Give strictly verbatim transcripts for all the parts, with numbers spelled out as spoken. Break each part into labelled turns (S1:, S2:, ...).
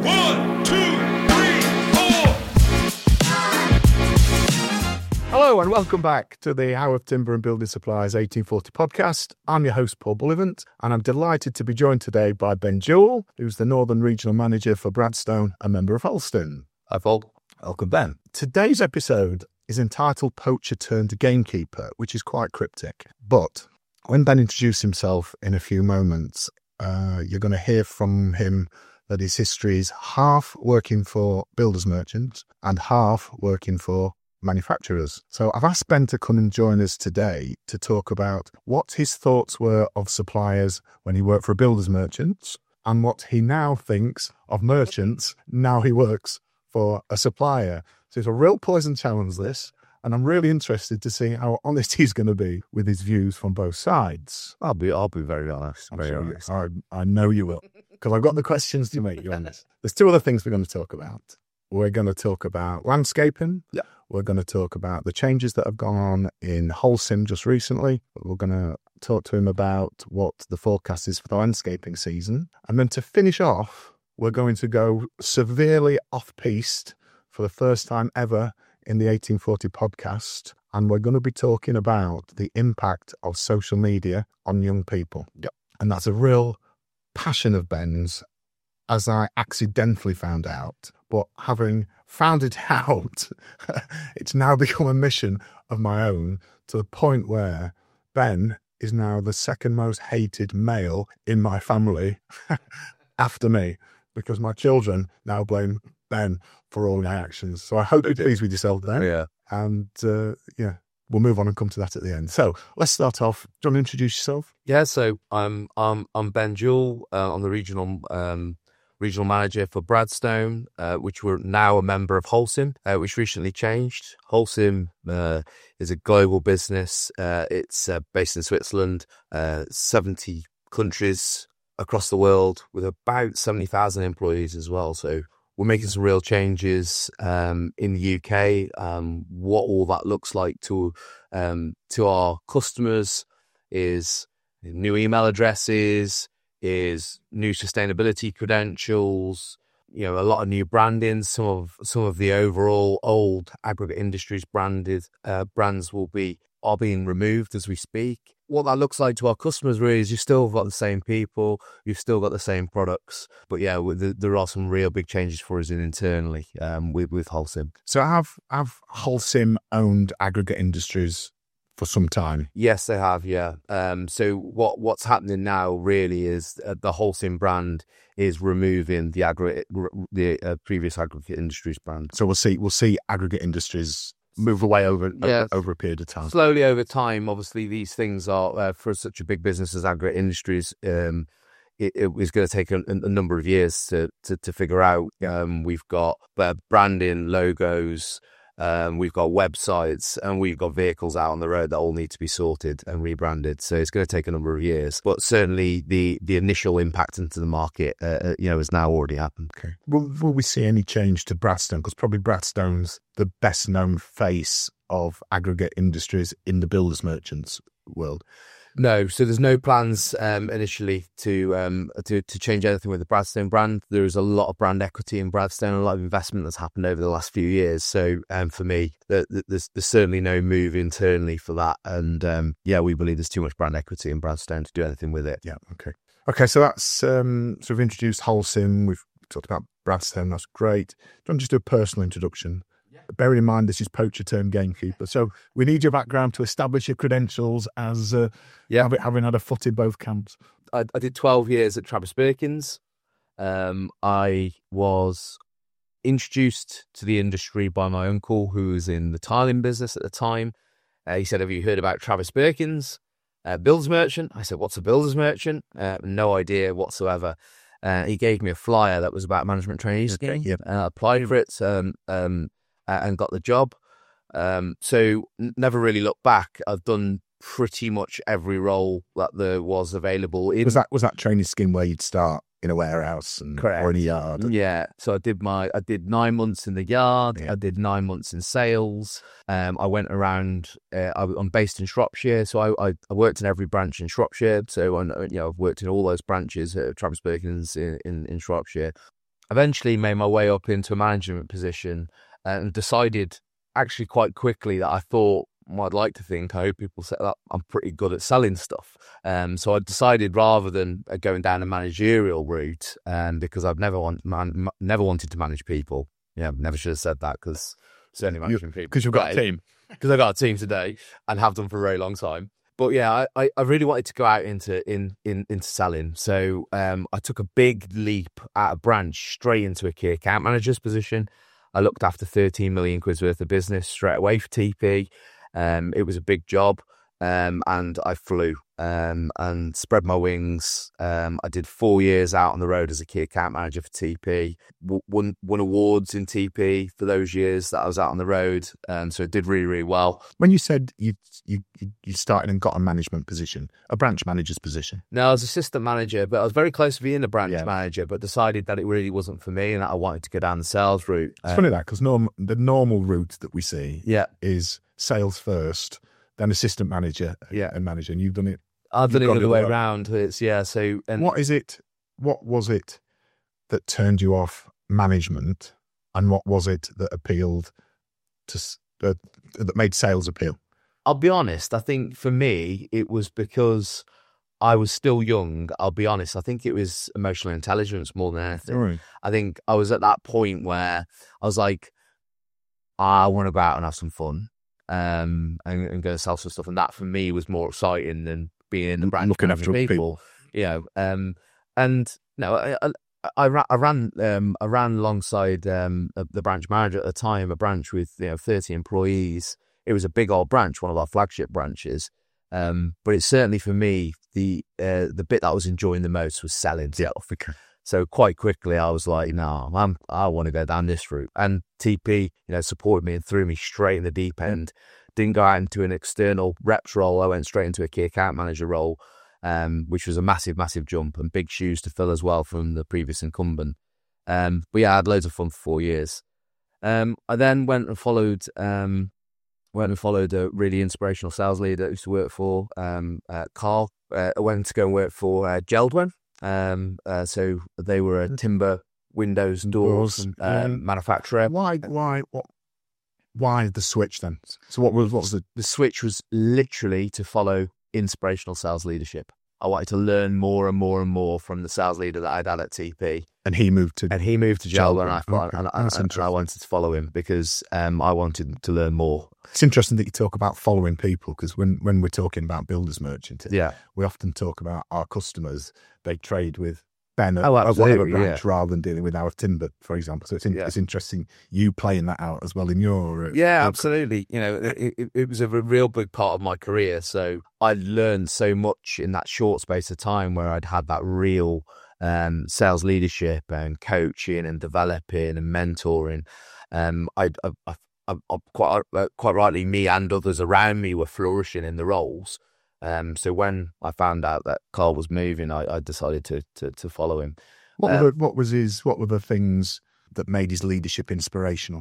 S1: One, two, three, four.
S2: Hello and welcome back to the Howarth Timber and Building Supplies eighteen forty podcast. I'm your host, Paul Bullivant, and I'm delighted to be joined today by Ben Jewell, who's the Northern Regional Manager for Bradstone, a member of Holcim.
S3: Hi, Paul.
S2: Welcome, Ben. Today's episode is entitled Poacher Turned Gamekeeper, which is quite cryptic. But when Ben introduces himself in a few moments, uh, you're going to hear from him that his history is half working for builders merchants and half working for manufacturers. So I've asked Ben to come and join us today to talk about what his thoughts were of suppliers when he worked for a builders merchant and what he now thinks of merchants now he works for a supplier. So it's a real poison challenge, this, and I'm really interested to see how honest he's going to be with his views from both sides.
S3: I'll be, I'll be very honest.
S2: I'm
S3: Very
S2: sure you-
S3: honest.
S2: I, I know you will, because I've got the questions to make you honest. There's two other things we're going to talk about. We're going to talk about landscaping.
S3: Yeah.
S2: We're going to talk about the changes that have gone on in Holcim just recently. We're going to talk to him about what the forecast is for the landscaping season. And then to finish off, we're going to go severely off-piste for the first time ever in the eighteen forty podcast. And we're going to be talking about the impact of social media on young people.
S3: Yep.
S2: And that's a real passion of Ben's, as I accidentally found out. But having found it out, it's now become a mission of my own, to the point where Ben is now the second most hated male in my family after me, because my children now blame Ben for all my actions. So I hope you're pleased with yourself, Ben.
S3: Yeah.
S2: And uh, yeah, we'll move on and come to that at the end. So let's start off. Do you want to introduce yourself?
S3: Yeah. So I'm, I'm, I'm Ben Jewell. Uh, I'm the regional, um, regional manager for Bradstone, uh, which we're now a member of Holcim, uh, which recently changed. Holcim uh, is a global business. Uh, it's uh, based in Switzerland, uh, seventy countries across the world, with about seventy thousand employees as well. So we're making some real changes um, in the U K. Um, what all that looks like to um, to our customers is new email addresses, is new sustainability credentials, you know, a lot of new branding. Some of some of the overall old Aggregate Industries branded uh, brands will be are being removed as we speak. What that looks like to our customers really is you've still got the same people, you've still got the same products, but yeah, with- there are some real big changes for us in internally um, with with Holcim.
S2: So have have Holcim owned Aggregate Industries for some time?
S3: Yes, they have. Yeah. Um, so what what's happening now really is uh, the Holcim brand is removing the aggregate the uh, previous Aggregate Industries brand.
S2: So we'll see we'll see Aggregate Industries move away over
S3: Yes.
S2: over a period of time.
S3: Slowly over time, obviously, these things are uh, for such a big business as Aggregate Industries. Um, it, it is going to take a, a number of years to to, to figure out. Um, we've got uh, branding, logos. Um, we've got websites, and we've got vehicles out on the road that all need to be sorted and rebranded. So it's going to take a number of years, but certainly the the initial impact into the market, uh, you know, has now already happened.
S2: Okay. Will, will we see any change to Bradstone? Because probably Bradstone's the best known face of Aggregate Industries in the builders merchants world.
S3: No, so there's no plans um, initially to um, to to change anything with the Bradstone brand. There is a lot of brand equity in Bradstone, a lot of investment that's happened over the last few years. So um, for me, the, the, there's, there's certainly no move internally for that. And um, yeah, we believe there's too much brand equity in Bradstone to do anything with it.
S2: Yeah. Okay. Okay. So that's um, sort of introduced Holcim. We've talked about Bradstone. That's great. Do you want to just do a personal introduction? Bearing in mind this is Poacher Turned Gamekeeper, so we need your background to establish your credentials as uh,
S3: Yeah.
S2: having, having had a foot in both camps.
S3: I, I did twelve years at Travis Perkins. Um, I was introduced to the industry by my uncle, who was in the tiling business at the time. Uh, he said, "Have you heard about Travis Perkins, uh, builders merchant?" I said, "What's a builders merchant?" Uh, no idea whatsoever. Uh, he gave me a flyer that was about management training scheme.
S2: Yep.
S3: And I applied for it um, um, and got the job. Um, so n- never really looked back. I've done pretty much every role that there was available. In,
S2: Was that was that training scheme where you'd start in a warehouse and
S3: Correct.
S2: or in a yard?
S3: Yeah, so I did my I did nine months in the yard.
S2: Yeah.
S3: I did nine months in sales. Um, I went around. Uh, I, I'm based in Shropshire, so I, I, I worked in every branch in Shropshire. So I, you know, I've worked in all those branches at Travis Perkins in, in, in Shropshire. eventually made my way up into a management position and decided actually quite quickly that I thought, well, I'd like to think, I hope people say that I'm pretty good at selling stuff. Um, so I decided rather than going down a managerial route, um, because I've never want, man, never wanted to manage people. Yeah, never should have said that because certainly managing people.
S2: Because you've got a team.
S3: Because I got a team today and have done for a very long time. But yeah, I, I really wanted to go out into in, in into selling. So um, I took a big leap out of branch straight into a key account manager's position. I looked after thirteen million quid's worth of business straight away for T P. Um, it was a big job, um, and I flew um, and spread my wings. Um, I did four years out on the road as a key account manager for T P. W- won won awards in T P for those years that I was out on the road, um, so it did really really well.
S2: When you said you you you started and got a management position, a branch manager's position.
S3: No, I was assistant manager, but I was very close to being a branch
S2: Yeah.
S3: manager, but decided that it really wasn't for me and that I wanted to go down the sales route.
S2: It's
S3: Uh,
S2: funny that because norm, the normal route that we see
S3: yeah,
S2: is sales first, then assistant manager,
S3: Yeah.
S2: and manager, and you've done it.
S3: I've done it
S2: You've
S3: the
S2: got
S3: other way
S2: it right.
S3: around. It's yeah. So and
S2: What is it? What was it that turned you off management, and what was it that appealed to s- uh, that made sales appeal?
S3: I'll be honest, I think for me, it was because I was still young. I'll be honest. I think it was emotional intelligence more than anything.
S2: Right.
S3: I think I was at that point where I was like, I want to go out and have some fun um, and, and go sell some stuff. And that for me was more exciting than being in the branch
S2: Looking
S3: managing
S2: after
S3: people. You know, um, and no, I, I, I ran, I ran, um, I ran alongside um, the branch manager at the time, a branch with you know thirty employees. It was a big old branch, one of our flagship branches. Um, but it's certainly for me the uh, the bit that I was enjoying the most was selling stuff. So quite quickly, I was like, "No, I'm, I want to go down this route." And T P, you know, supported me and threw me straight in the deep end. Didn't go out into an external reps role. I went straight into a key account manager role, um, which was a massive, massive jump and big shoes to fill as well from the previous incumbent. Um, but yeah, I had loads of fun for four years. Um, I then went and followed, um, went and followed a really inspirational sales leader I used to work for, um, uh, Carl. Uh, I went to go and work for uh, Geldwen. Um, uh, so they were a timber windows and doors,
S2: Doors,
S3: um,
S2: yeah.
S3: manufacturer.
S2: Why? Why? What? Why the switch then? So what was what was the?
S3: The switch was literally to follow inspirational sales leadership. I wanted to learn more and more and more from the sales leader that I'd had at T P.
S2: And he moved to.
S3: And he moved to Geldwen, and I thought,
S2: Okay,
S3: and,
S2: that's
S3: and, and I
S2: interesting.
S3: wanted to follow him because um, I wanted to learn more.
S2: It's interesting that you talk about following people because when when we're talking about builders merchanting,
S3: Yeah,
S2: we often talk about our customers. They trade with Ben at,
S3: Oh,
S2: at whatever
S3: absolutely,
S2: branch rather than dealing with our timber, for example. So it's in,
S3: Yeah.
S2: it's interesting you playing that out as well in your uh,
S3: yeah,
S2: your-
S3: absolutely. You know, it, it, it was a real big part of my career. So I learned so much in that short space of time where I'd had that real um, sales leadership and coaching and developing and mentoring. Um, I, I, I, I, I quite uh, quite rightly, me and others around me were flourishing in the roles. Um, so when I found out that Carl was moving, I, I decided to, to to follow him.
S2: What,
S3: Uh,
S2: were the, what was his? What were the things that made his leadership inspirational?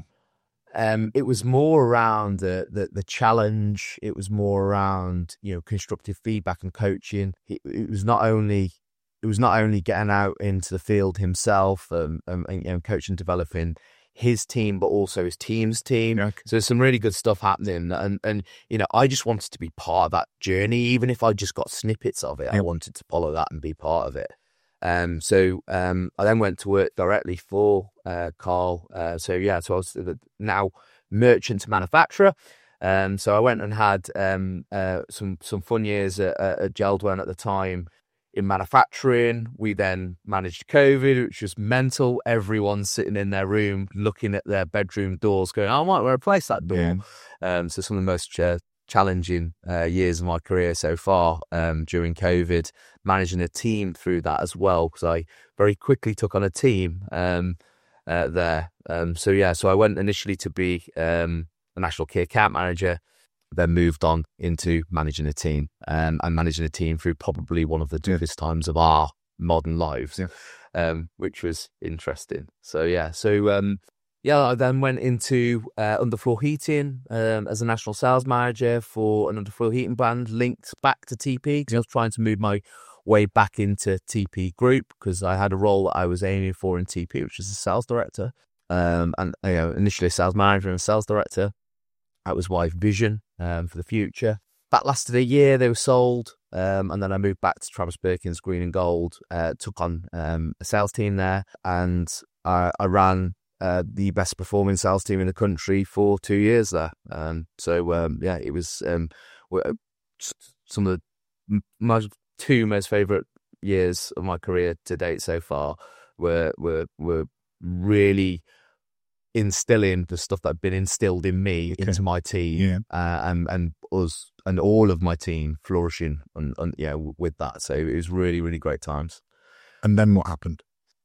S3: Um, it was more around the, the the challenge. It was more around you know constructive feedback and coaching. It, it was not only it was not only getting out into the field himself um, um, and you know, coaching, developing his team, but also his team's team.
S2: Yeah, okay.
S3: So there's some really good stuff happening, and and you know I just wanted to be part of that journey, even if I just got snippets of it. I
S2: Yeah.
S3: wanted to follow that and be part of it. Um, so um, I then went to work directly for uh, Carl. Uh, so yeah, so I was the now merchant to manufacturer. Um, so I went and had um, uh, some some fun years at, at Geldwen at the time in manufacturing. We then managed COVID, which was mental. Everyone sitting in their room looking at their bedroom doors, going, "I might replace that door."
S2: Yeah.
S3: Um, so some of the most uh, challenging uh, years of my career so far um, during COVID, managing a team through that as well, because I very quickly took on a team um, uh, there. Um, so yeah, so I went initially to be um, a national key account manager, then moved on into managing a team um, and managing a team through probably one of the toughest times of our modern lives,
S2: Yeah.
S3: um, which was interesting. So yeah, so um, yeah, I then went into uh, underfloor heating um, as a national sales manager for an underfloor heating brand linked back to T P because I was trying to move my way back into T P Group because I had a role that I was aiming for in T P, which is a sales director, um, and you know, initially a sales manager and sales director. That was my vision um, for the future. That lasted a year. They were sold, um, and then I moved back to Travis Perkins Green and Gold. Uh, took on um, a sales team there, and I, I ran uh, the best performing sales team in the country for two years there. Um, so um, yeah, it was um, some of the my two most favourite years of my career to date so far. Were were were really instilling the stuff that had been instilled in me okay. into my team,
S2: yeah.
S3: uh, and and us and all of my team flourishing and, and yeah with that. So it was really really great times.
S2: And then what happened?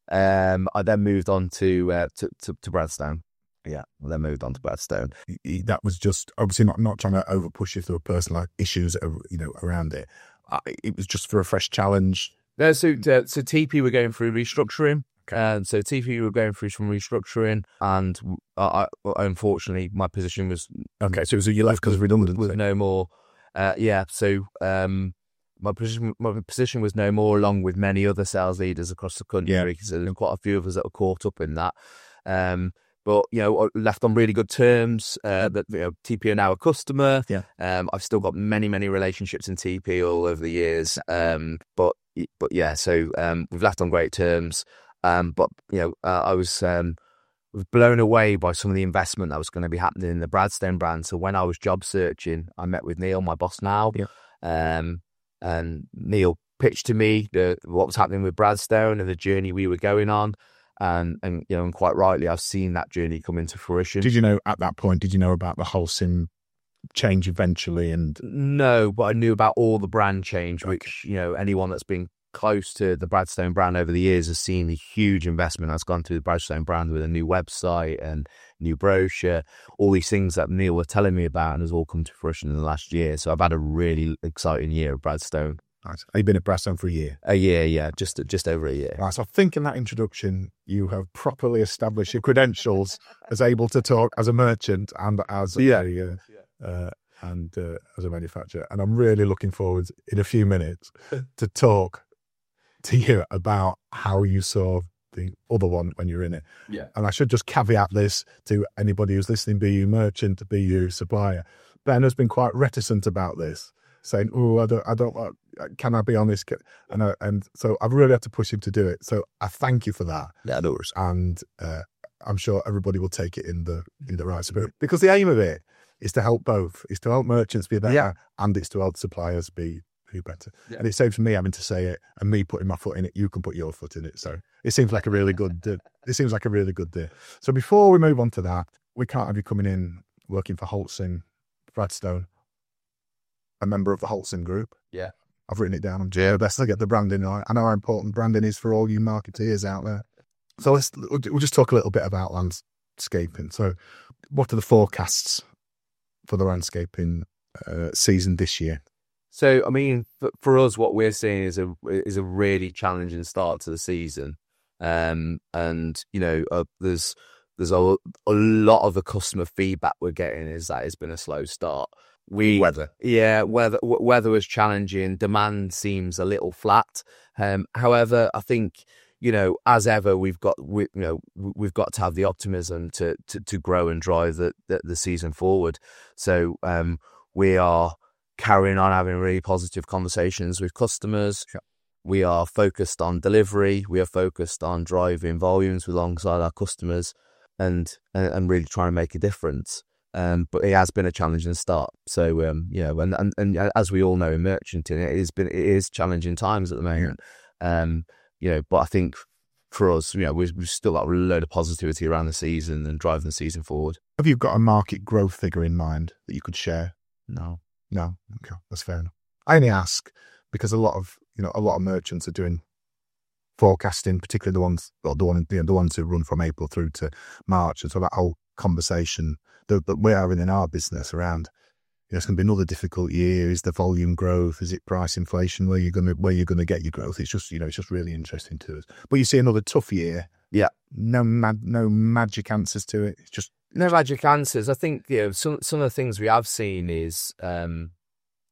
S3: Um, I then moved on to uh, to, to to Bradstone. Yeah, I then moved on to Bradstone.
S2: That was just obviously not not trying to over push you through personal issues, you know, around it. It was just for a fresh challenge.
S3: No, so uh, so T P were going through restructuring. And so T P were going through some restructuring, and I, I, unfortunately, my position was
S2: okay. So it was you left because of redundancy.
S3: Was no more. Uh, yeah. So um, my position, my position was no more, along with many other sales leaders across the country.
S2: Yeah.
S3: So there were quite a few of us that were caught up in that. Um, but you know, left on really good terms. Uh, that you know, T P are now a customer.
S2: Yeah.
S3: Um, I've still got many, many relationships in T P all over the years. Um, but but yeah, so um, we've left on great terms. Um, but you know, uh, I was um, was blown away by some of the investment that was going to be happening in the Bradstone brand. So when I was job searching, I met with Neil, my boss now,
S2: yeah.
S3: um, and Neil pitched to me the, what was happening with Bradstone and the journey we were going on, and and you know, and quite rightly, I've seen that journey come into fruition.
S2: Did you know at that point? Did you know about the whole sim change eventually? And
S3: no, but I knew about all the brand change, okay. which you know, anyone that's been close to the Bradstone brand over the years has seen the huge investment that's gone through the Bradstone brand with a new website and new brochure, all these things that Neil were telling me about, and has all come to fruition in the last year. So I've had a really exciting year of Bradstone.
S2: Right. You've been at Bradstone for a year?
S3: A year, yeah, just just over a year.
S2: Right, so I think in that introduction, you have properly established your credentials as able to talk as a merchant and as
S3: yeah.
S2: a uh, uh, and uh, as a manufacturer. And I'm really looking forward in a few minutes to talk to you about how you saw the other one when you're in it.
S3: Yeah.
S2: And I should just caveat this to anybody who's listening, be you merchant, be you supplier. Ben has been quite reticent about this, saying, oh, I don't, I don't, uh, can I be honest? And, I, and so I've really had to push him to do it. So I thank you for that.
S3: Yeah, no worries.
S2: And uh, I'm sure everybody will take it in the in the right spirit, because the aim of it is to help both. It's to help merchants be better,
S3: yeah.
S2: and it's to help suppliers be better.
S3: Yeah.
S2: And it saves me having to say it and me putting my foot in it. You can put your foot in it. So it seems like a really good uh, it seems like a really good deal. So before we move on to that, we can't have you coming in working for Holcim Bradstone, a member of the Holcim group.
S3: Yeah,
S2: I've written it down on J. Best to get the branding right. I know how important branding is for all you marketeers out there. So let's we'll just talk a little bit about landscaping. So what are the forecasts for the landscaping uh, season this year?
S3: So, I mean, for, for us, what we're seeing is a is a really challenging start to the season, um, and you know, uh, there's there's a, a lot of the customer feedback we're getting is that it's been a slow start. We
S2: weather,
S3: yeah, weather weather was challenging. Demand seems a little flat. Um, however, I think you know, as ever, we've got we, you know we've got to have the optimism to to, to grow and drive the, the the season forward. So um, we are carrying on having really positive conversations with customers.
S2: Sure.
S3: We are focused on delivery. We are focused on driving volumes alongside our customers, and and, and really trying to make a difference. Um, but it has been a challenging start. So um, you know, and, and and as we all know in merchanting, it has been it is challenging times at the moment. Yeah. Um, you know, but I think for us, you know, we've, we've still got a load of positivity around the season and driving the season forward.
S2: Have you got a market growth figure in mind that you could share?
S3: No.
S2: No, okay, that's fair enough. I only ask because a lot of you know a lot of merchants are doing forecasting, particularly the ones, well, the one, you know, the ones who run from April through to March, and so that whole conversation that, that we're having in our business around, you know, it's going to be another difficult year. Is the volume growth? Is it price inflation? Where you're going to where you're going to get your growth? It's just you know it's just really interesting to us. But you see another tough year.
S3: Yeah,
S2: no mad, no magic answers to it. It's just.
S3: No magic answers. I think you know some some of the things we have seen is um,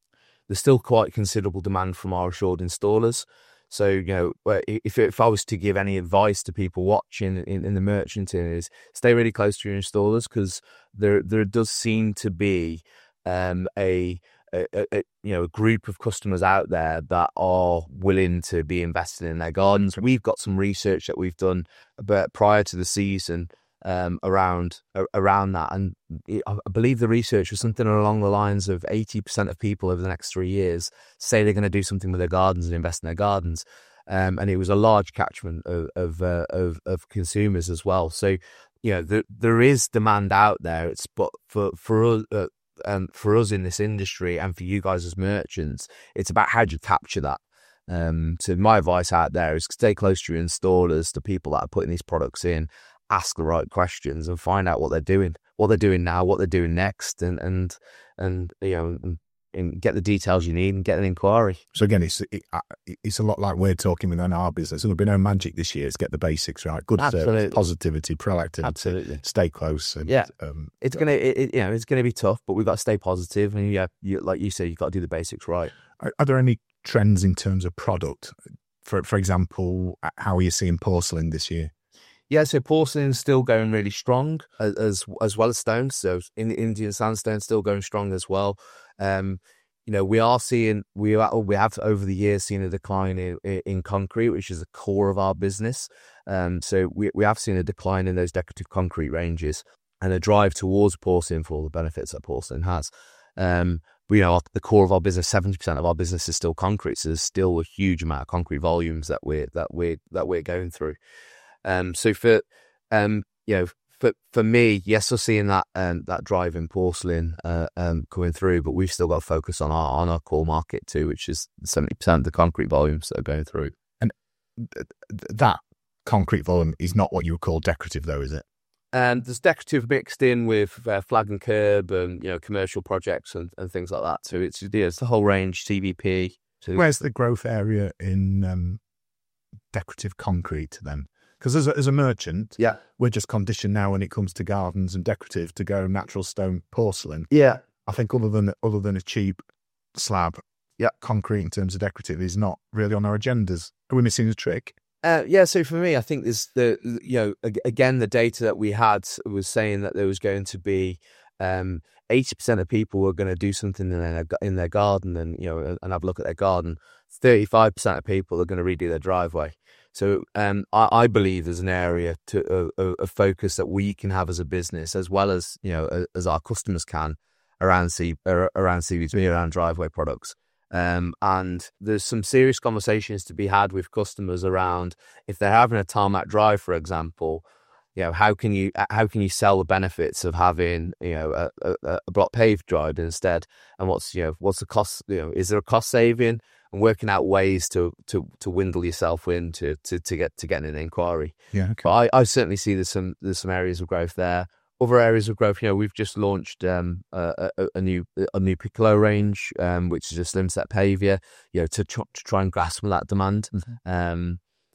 S3: there's still quite considerable demand from our assured installers. So, you know, if if I was to give any advice to people watching in, in the merchanting, is stay really close to your installers, because there there does seem to be um, a, a, a you know a group of customers out there that are willing to be invested in their gardens. We've got some research that we've done about prior to the season um, around around that, and I believe the research was something along the lines of eighty percent of people over the next three years say they're going to do something with their gardens and invest in their gardens, um, and it was a large catchment of of, uh, of of consumers as well. So, you know, there there is demand out there. It's but for for us. Uh, um, for us in this industry, and for you guys as merchants, it's about how do you capture that. Um, so my advice out there is stay close to your installers, the people that are putting these products in, ask the right questions and find out what they're doing, what they're doing now, what they're doing next, and and and you know, and, and get the details you need and get an inquiry.
S2: So again, it's it, it's a lot like we're talking within our business. There'll be no magic this year. It's get the basics right, good
S3: Absolutely.
S2: service, positivity, proactivity,
S3: Absolutely,
S2: stay close. And,
S3: yeah,
S2: um,
S3: it's gonna it, it, you know it's gonna be tough, but we've got to stay positive, and yeah, you, like you said, you've got to do the basics right.
S2: Are, are there any trends in terms of product? For for example, how are you seeing porcelain this year?
S3: Yeah, so porcelain's still going really strong, as as well as stone. So in the Indian sandstone still going strong as well. Um, you know, we are seeing we are, we have over the years seen a decline in, in concrete, which is the core of our business. Um, so we we have seen a decline in those decorative concrete ranges, and a drive towards porcelain for all the benefits that porcelain has. Um, but, you know, the core of our business, seventy percent of our business is still concrete. So there's still a huge amount of concrete volumes that we're that we're that we're going through. Um, so for, um, you know, for, for me, yes, we're seeing that, um, that drive in porcelain, uh, um, coming through, but we've still got to focus on our, on our core market too, which is seventy percent of the concrete volumes that are going through.
S2: And th- th- that concrete volume is not what you would call decorative though, is it?
S3: And there's decorative mixed in with uh, flag and curb and, you know, commercial projects and, and things like that. So it's, yeah, it's the whole range, C V P. So
S2: where's the growth area in, um, decorative concrete then? Because as a, as a merchant,
S3: yeah,
S2: we're just conditioned now when it comes to gardens and decorative to go natural stone porcelain.
S3: Yeah,
S2: I think other than other than a cheap slab,
S3: yeah,
S2: concrete in terms of decorative is not really on our agendas. Are we missing a trick?
S3: Uh, yeah, so for me, I think there's the, you know, again, the data that we had was saying that there was going to be um, eighty percent of people were going to do something in their, in their garden and, you know, and have a look at their garden. thirty-five percent of people are going to redo their driveway. So um, I, I believe there's an area to a, a focus that we can have as a business, as well as, you know, as our customers can around C, around C V T, around driveway products. Um, and there's some serious conversations to be had with customers around if they're having a tarmac drive, for example. You know, how can you how can you sell the benefits of having, you know, a, a, a block paved drive instead? And what's you know what's the cost? You know, is there a cost saving? And working out ways to to to windle yourself in to to, to get to get an inquiry.
S2: Yeah, okay.
S3: But I, I certainly see there's some there's some areas of growth there. Other areas of growth, you know, we've just launched um, a, a, a new a new Piccolo range, um, which is a slim set pavia, you know, to tr- to try and grasp that demand. Mm-hmm. Um,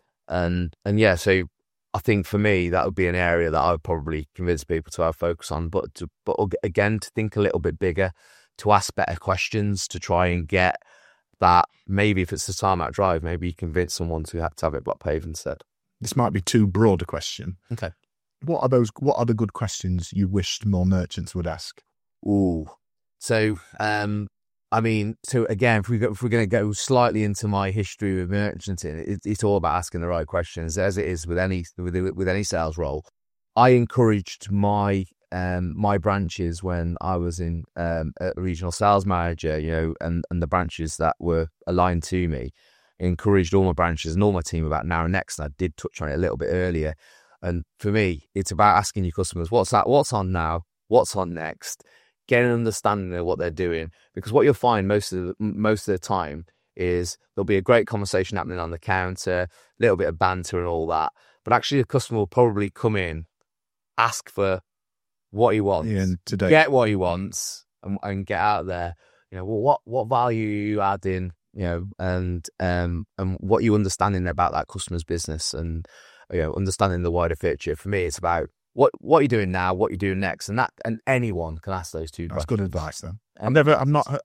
S3: and and yeah, so I think for me that would be an area that I would probably convince people to have focus on, but to, but again to think a little bit bigger, to ask better questions, to try and get that. Maybe if it's a tarmac drive, maybe you convince someone to have to have it block paved instead.
S2: This might be too broad a question.
S3: Okay.
S2: What are those? What are the good questions you wished more merchants would ask?
S3: Ooh, so um, I mean, so again, if we go, if we're going to go slightly into my history with merchanting, it, it's all about asking the right questions, as it is with any with with any sales role. I encouraged my um my branches when I was in um a regional sales manager, you know, and and the branches that were aligned to me, encouraged all my branches and all my team about now and next. And I did touch on it a little bit earlier. And for me, it's about asking your customers, what's that? What's on now? What's on next? Get an understanding of what they're doing. Because what you'll find most of the, most of the time is there'll be a great conversation happening on the counter, a little bit of banter and all that. But actually, the customer will probably come in, ask for what he wants,
S2: yeah, and today.
S3: get what he wants, and, and get out there. You know, well, what what value are you adding? You know, and um and what you understanding about that customer's business, and you know, understanding the wider picture. For me, it's about what what you're doing now, what you're doing next, and that and anyone can ask those two.
S2: That's
S3: questions.
S2: good advice. Then I've never, I've not, I've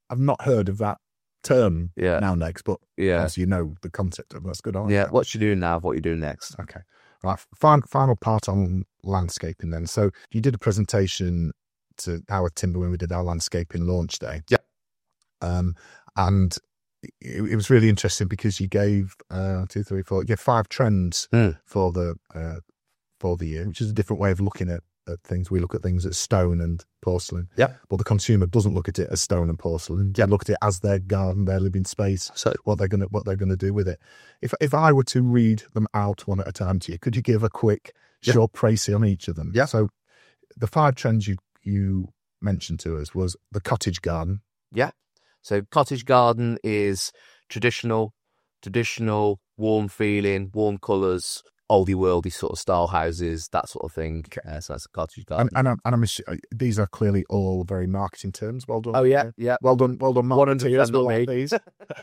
S2: I've not heard of that term
S3: Yeah.
S2: now next, but
S3: Yeah.
S2: obviously you know the concept of it. That's good. I like
S3: Yeah.
S2: that.
S3: What you doing now? What you doing next?
S2: Okay. Right. Final, final part on landscaping then. So you did a presentation to Howard Timber when we did our landscaping launch day.
S3: Yeah.
S2: Um, and it, it was really interesting because you gave uh, two, three, four, you gave five trends
S3: Mm.
S2: for the uh, for the year, which is a different way of looking at, at things. We look at things as stone and porcelain.
S3: Yeah.
S2: But the consumer doesn't look at it as stone and porcelain. They look at it as their garden, their living space,
S3: So
S2: what they're gonna what they're gonna do with it. If if I were to read them out one at a time to you, could you give a quick
S3: Yeah.
S2: short précis on each of them?
S3: Yeah.
S2: So the five trends you you mentioned to us was the cottage garden.
S3: yeah. So cottage garden is traditional, traditional, warm feeling, warm colours, oldie worldy sort of style houses, that sort of thing.
S2: Okay.
S3: Uh, so that's a cottage garden.
S2: And, and, I'm, and I'm assu- these are clearly all very marketing terms. Well done.
S3: oh yeah, yeah.
S2: Well done. Well done.
S3: one hundred
S2: marketeers.
S3: percent not
S2: We like
S3: me.
S2: these.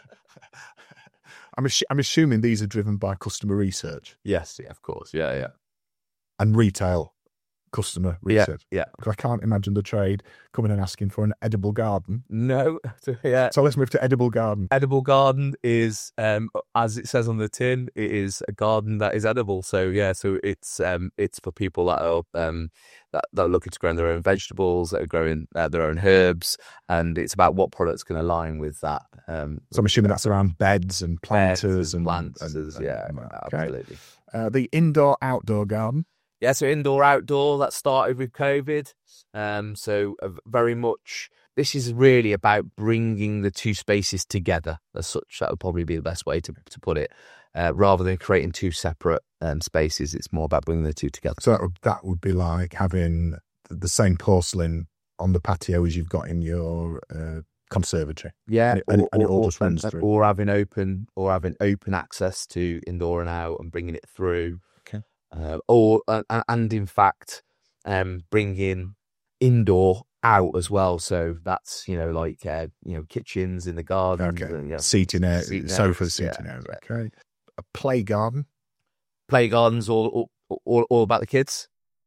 S2: I'm, assu- I'm assuming these are driven by customer research
S3: Yes, yeah, of course. Yeah, yeah.
S2: and retail customer
S3: Yeah,
S2: research.
S3: yeah.
S2: Because I can't imagine the trade coming and asking for an edible garden.
S3: No, yeah.
S2: So let's move to edible garden.
S3: Edible garden is, um, as it says on the tin, it is a garden that is edible. So yeah, so it's um, it's for people that are um, that, that are looking to grow their own vegetables, that are growing uh, their own herbs, and it's about what products can align with that. Um,
S2: So I'm assuming that's around beds and
S3: planters
S2: planters and
S3: planters,
S2: and- and-
S3: yeah,
S2: okay.
S3: absolutely.
S2: Uh, the indoor-outdoor garden.
S3: Yeah, so indoor outdoor that started with COVID. Um, so uh, very much this is really about bringing the two spaces together as such. That would probably be the best way to to put it. Uh, rather than creating two separate um, spaces, it's more about bringing the two together.
S2: So that would, that would be like having the, the same porcelain on the patio as you've got in your uh, conservatory.
S3: Yeah,
S2: And it- and it- and it all just runs
S3: and-
S2: through.
S3: or having open or having open access to indoor and out and bringing it through.
S2: Okay.
S3: Uh, or uh, and in fact, um, bringing indoor out as well. So that's you know like uh, you know kitchens in the garden.
S2: Okay.
S3: uh, yeah.
S2: Seating area,
S3: Seating
S2: sofas,
S3: areas,
S2: seating
S3: yeah,
S2: areas.
S3: yeah.
S2: Okay. A play garden.
S3: Play gardens all, all all all about the kids.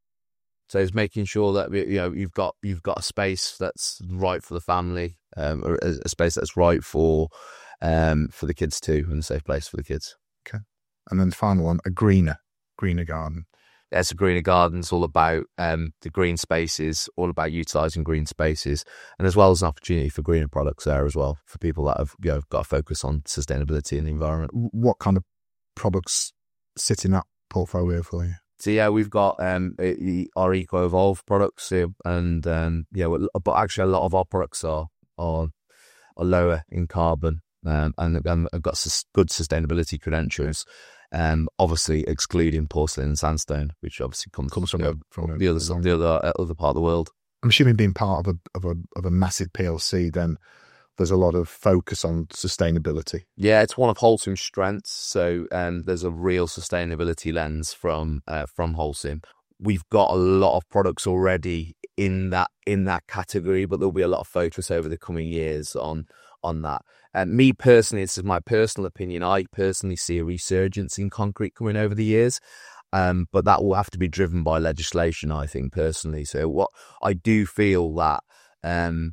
S3: So it's making sure that you know you've got you've got a space that's right for the family, um, or a, a space that's right for um for the kids too, and a safe place for the kids.
S2: And then the final one, a greener, greener garden.
S3: There's a greener gardens all about um the green spaces, all about utilising green spaces, and as well as an opportunity for greener products there as well for people that have you know got to focus on sustainability and the environment.
S2: W- What kind of products sit in that portfolio for you?
S3: So yeah, we've got um i- our Eco Evolve products, uh, and um yeah, well, but actually a lot of our products are are, are lower in carbon, um, and, and have got sus- good sustainability credentials. Um, obviously excluding porcelain and sandstone, which obviously comes,
S2: Comes from
S3: you know,
S2: a- from a-
S3: the other
S2: a long-
S3: the other uh, other part of the world.
S2: I'm assuming being part of a of a of a massive P L C, then there's a lot of focus on sustainability.
S3: Yeah, it's one of Holcim's strengths. So um, there's a real sustainability lens from uh, from Holcim. We've got a lot of products already in that in that category, but there'll be a lot of focus over the coming years on on that. And me personally, this is my personal opinion. I personally see a resurgence in concrete coming over the years. Um, but that will have to be driven by legislation, I think, personally. So what I do feel that um,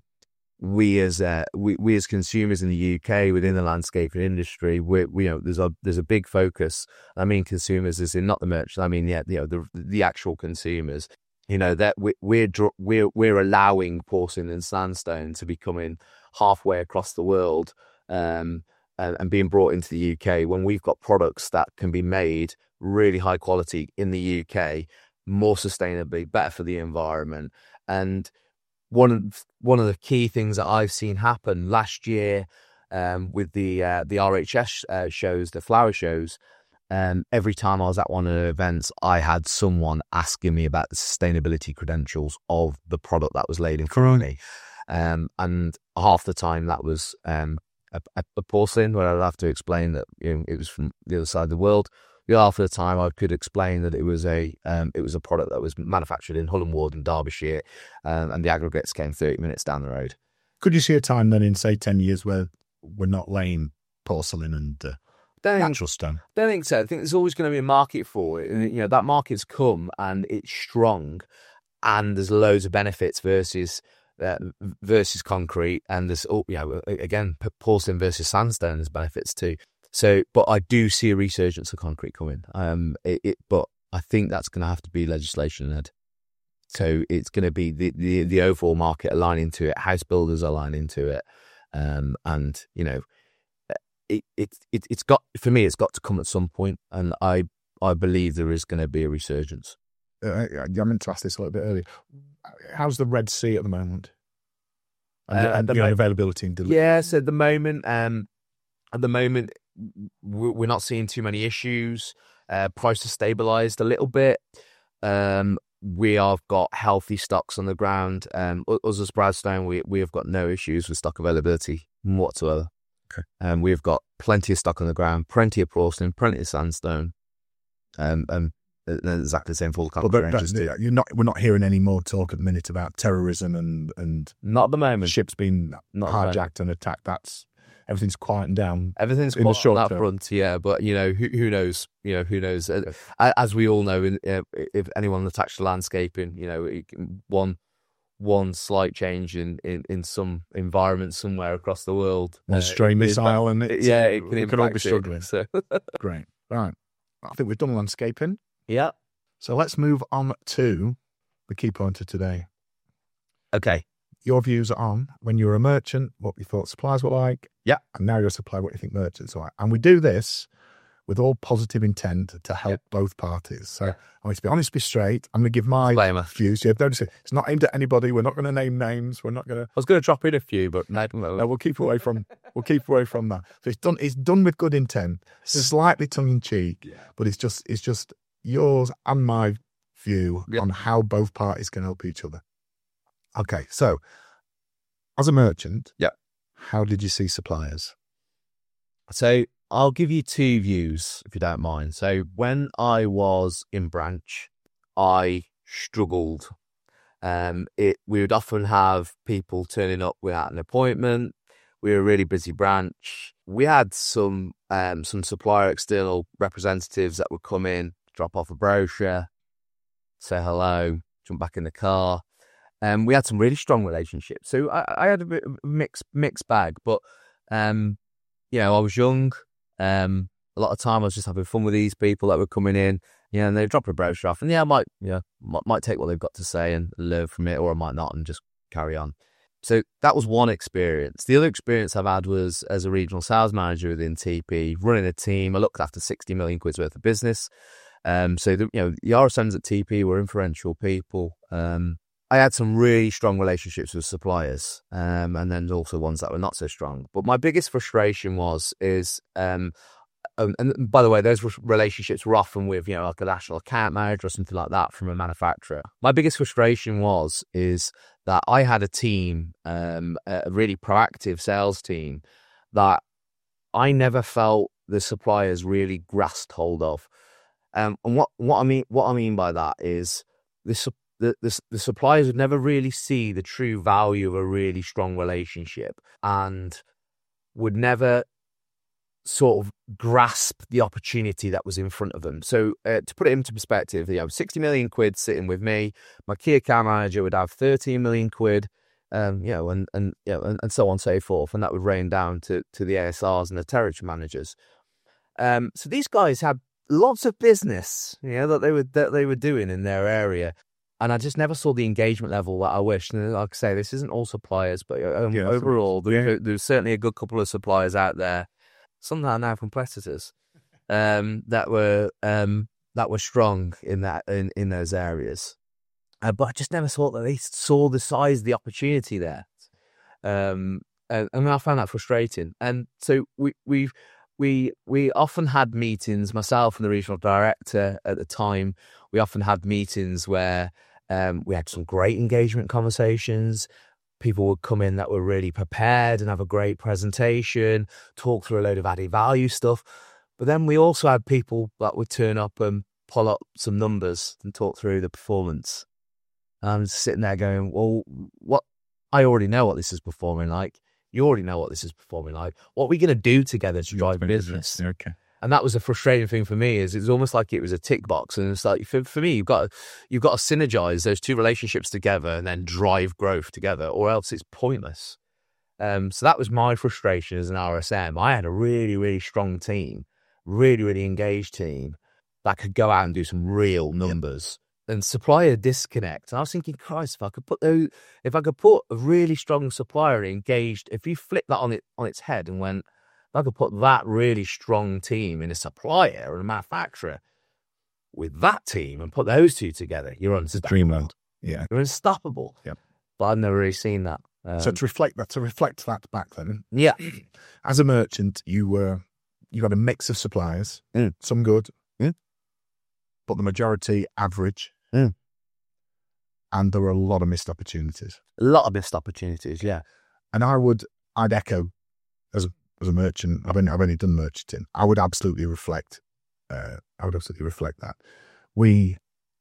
S3: we as uh, we, we as consumers in the U K within the landscaping industry, we, we you know there's a there's a big focus. I mean, consumers as in not the merchant. I mean, yeah, you know the the actual consumers. You know that we, we're dr- we're we're allowing porcelain and sandstone to be coming halfway across the world um, and, and being brought into the U K when we've got products that can be made really high quality in the U K, more sustainably, better for the environment. And one of one of the key things that I've seen happen last year um, with the uh, the R H S uh, shows, the flower shows. Um, every time I was at one of the events, I had someone asking me about the sustainability credentials of the product that was laid in front of me. Um, and half the time that was um, a, a porcelain, where I'd have to explain that you know, it was from the other side of the world. The other half of the time, I could explain that it was a um, it was a product that was manufactured in Hull and Ward in Derbyshire, um, and the aggregates came thirty minutes down the road.
S2: Could you see a time then in, say, ten years where we're not laying porcelain and uh,
S3: Don't think,
S2: natural stone?
S3: don't think so. I think there's always going to be a market for it. And, you know, that market's come and it's strong, and there's loads of benefits versus uh, versus concrete, and there's oh yeah again porcelain versus sandstone. There's benefits too. So, but I do see a resurgence of concrete coming. Um, it, it but I think that's going to have to be legislation led. So it's going to be the, the the overall market aligning to it, house builders aligning to it, um, and you know, it it it it's got for me it's got to come at some point, and I I believe there is going to be a resurgence.
S2: Uh, I meant to ask this a little bit earlier. How's the Red Sea at the moment? And,
S3: Uh,
S2: and
S3: the
S2: you know,
S3: mo-
S2: availability and delivery.
S3: Yes, at the moment, um, at the moment, w- we're not seeing too many issues. Uh, prices stabilized a little bit. Um, we have got healthy stocks on the ground. Um, u- us as Bradstone, we we have got no issues with stock availability whatsoever.
S2: Okay.
S3: Um, we've got plenty of stock on the ground, plenty of porcelain, plenty of sandstone, um, and uh, exactly the same for all the
S2: But,
S3: concrete
S2: but,
S3: ranges
S2: but
S3: too.
S2: you're not. We're not hearing any more talk at the minute about terrorism and and
S3: Not at the moment.
S2: ships being
S3: Not at the moment.
S2: hijacked and attacked. That's everything's quieting down.
S3: Everything's
S2: in the
S3: quiet
S2: short
S3: on that
S2: term.
S3: front, yeah. But you know, who who knows? You know, who knows? Uh, As we all know, in, uh, if anyone attached to landscaping, you know, it can- one one slight change in, in, in some environment somewhere across the world,
S2: One
S3: uh,
S2: stray
S3: it-
S2: missile and
S3: it-
S2: it's,
S3: yeah, it can
S2: we
S3: impact
S2: could all be
S3: it.
S2: struggling.
S3: So
S2: Great. Right. I think we've done landscaping.
S3: yeah,
S2: So let's move on to the key point of today.
S3: okay,
S2: Your views are on when you were a merchant, what you thought suppliers were like.
S3: Yeah.
S2: And now you're a supplier, what you think merchants are like. And we do this with all positive intent to help both parties. So
S3: Yeah.
S2: I want to be honest, be straight. I'm going to give my
S3: Disclaimer.
S2: views. Yeah, don't say it's not aimed at anybody. We're not going to name names. We're not going to.
S3: I was going to drop in a few, but no, no.
S2: No, we'll keep away from. We'll keep away from that. So it's done. It's done with good intent. It's slightly tongue in cheek, but it's just. It's just yours and my view
S3: Yeah.
S2: on how both parties can help each other. Okay, so as a merchant,
S3: Yeah.
S2: how did you see suppliers?
S3: So I'll give you two views, if you don't mind. So when I was in branch, I struggled. Um, it we would often have people turning up without an appointment. We were a really busy branch. We had some um, some supplier external representatives that would come in, drop off a brochure, say hello, jump back in the car. Um, we had some really strong relationships. So I, I had a bit of a mixed mixed bag, but um, you know, I was young. Um, a lot of time I was just having fun with these people that were coming in. Yeah, and they drop a brochure off, and yeah, I might, yeah, might, might take what they've got to say and learn from it, or I might not, and just carry on. So that was one experience. The other experience I've had was as a regional sales manager within T P, running a team. I looked after sixty million quid's worth of business. Um, so the, you know, the R S Ms at T P were influential people. Um, I had some really strong relationships with suppliers, um, and then also ones that were not so strong. But my biggest frustration was is, um, um, and by the way, those relationships were often with, you know, like a national account manager or something like that from a manufacturer. My biggest frustration was is that I had a team, um, a really proactive sales team that I never felt the suppliers really grasped hold of. Um, and what, what I mean what I mean by that is this. The, the, the suppliers would never really see the true value of a really strong relationship and would never sort of grasp the opportunity that was in front of them. So uh, to put it into perspective, you know, sixty million quid sitting with me, my key account manager would have thirteen million quid, um, you know, and, and, you know, and, and so on and so forth. And that would rain down to, to the A S Rs and the territory managers. Um, so these guys had lots of business, you know, that they were, that they were doing in their area. And I just never saw the engagement level that I wished. And like I say, this isn't all suppliers, but um,
S2: Yeah,
S3: overall,
S2: yeah.
S3: there, there's certainly a good couple of suppliers out there, some that are now competitors, um, that were um, that were strong in that in, in those areas. Uh, but I just never thought that they saw the size of the opportunity there, um, and, and I found that frustrating. And so we we we we often had meetings. Myself and the regional director at the time, we often had meetings where. Um, we had some great engagement conversations. People would come in that were really prepared and have a great presentation, talk through a load of added value stuff. But then we also had people that would turn up and pull up some numbers and talk through the performance. And I'm just sitting there going, well, what? I already know what this is performing like. You already know what this is performing like. What are we going to do together to drive business?
S2: Okay.
S3: And that was a frustrating thing for me. Is it's almost like it was a tick box, and it's like for, for me, you've got you've got to synergize those two relationships together and then drive growth together, or else it's pointless. Um, so that was my frustration as an R S M. I had a really, really strong team, really, really engaged team that could go out and do some real numbers. Yep. And supplier disconnect. And I was thinking, Christ, if I could put those, if I could put a really strong supplier engaged, if you flip that on it on its head and went, if I could put that really strong team in a supplier or a manufacturer with that team and put those two together, you're unstoppable.
S2: Dreamland. Yeah.
S3: You're unstoppable.
S2: Yep.
S3: But I've never really seen that. Um,
S2: so to reflect that, to reflect that back then,
S3: yeah.
S2: As a merchant, you were you had a mix of suppliers,
S3: mm.
S2: some good,
S3: mm.
S2: but the majority average,
S3: mm.
S2: and there were a lot of missed opportunities.
S3: A lot of missed opportunities, yeah.
S2: And I would, I'd echo as a as a merchant. I've only I've only done merchanting. I would absolutely reflect. Uh, I would absolutely reflect that we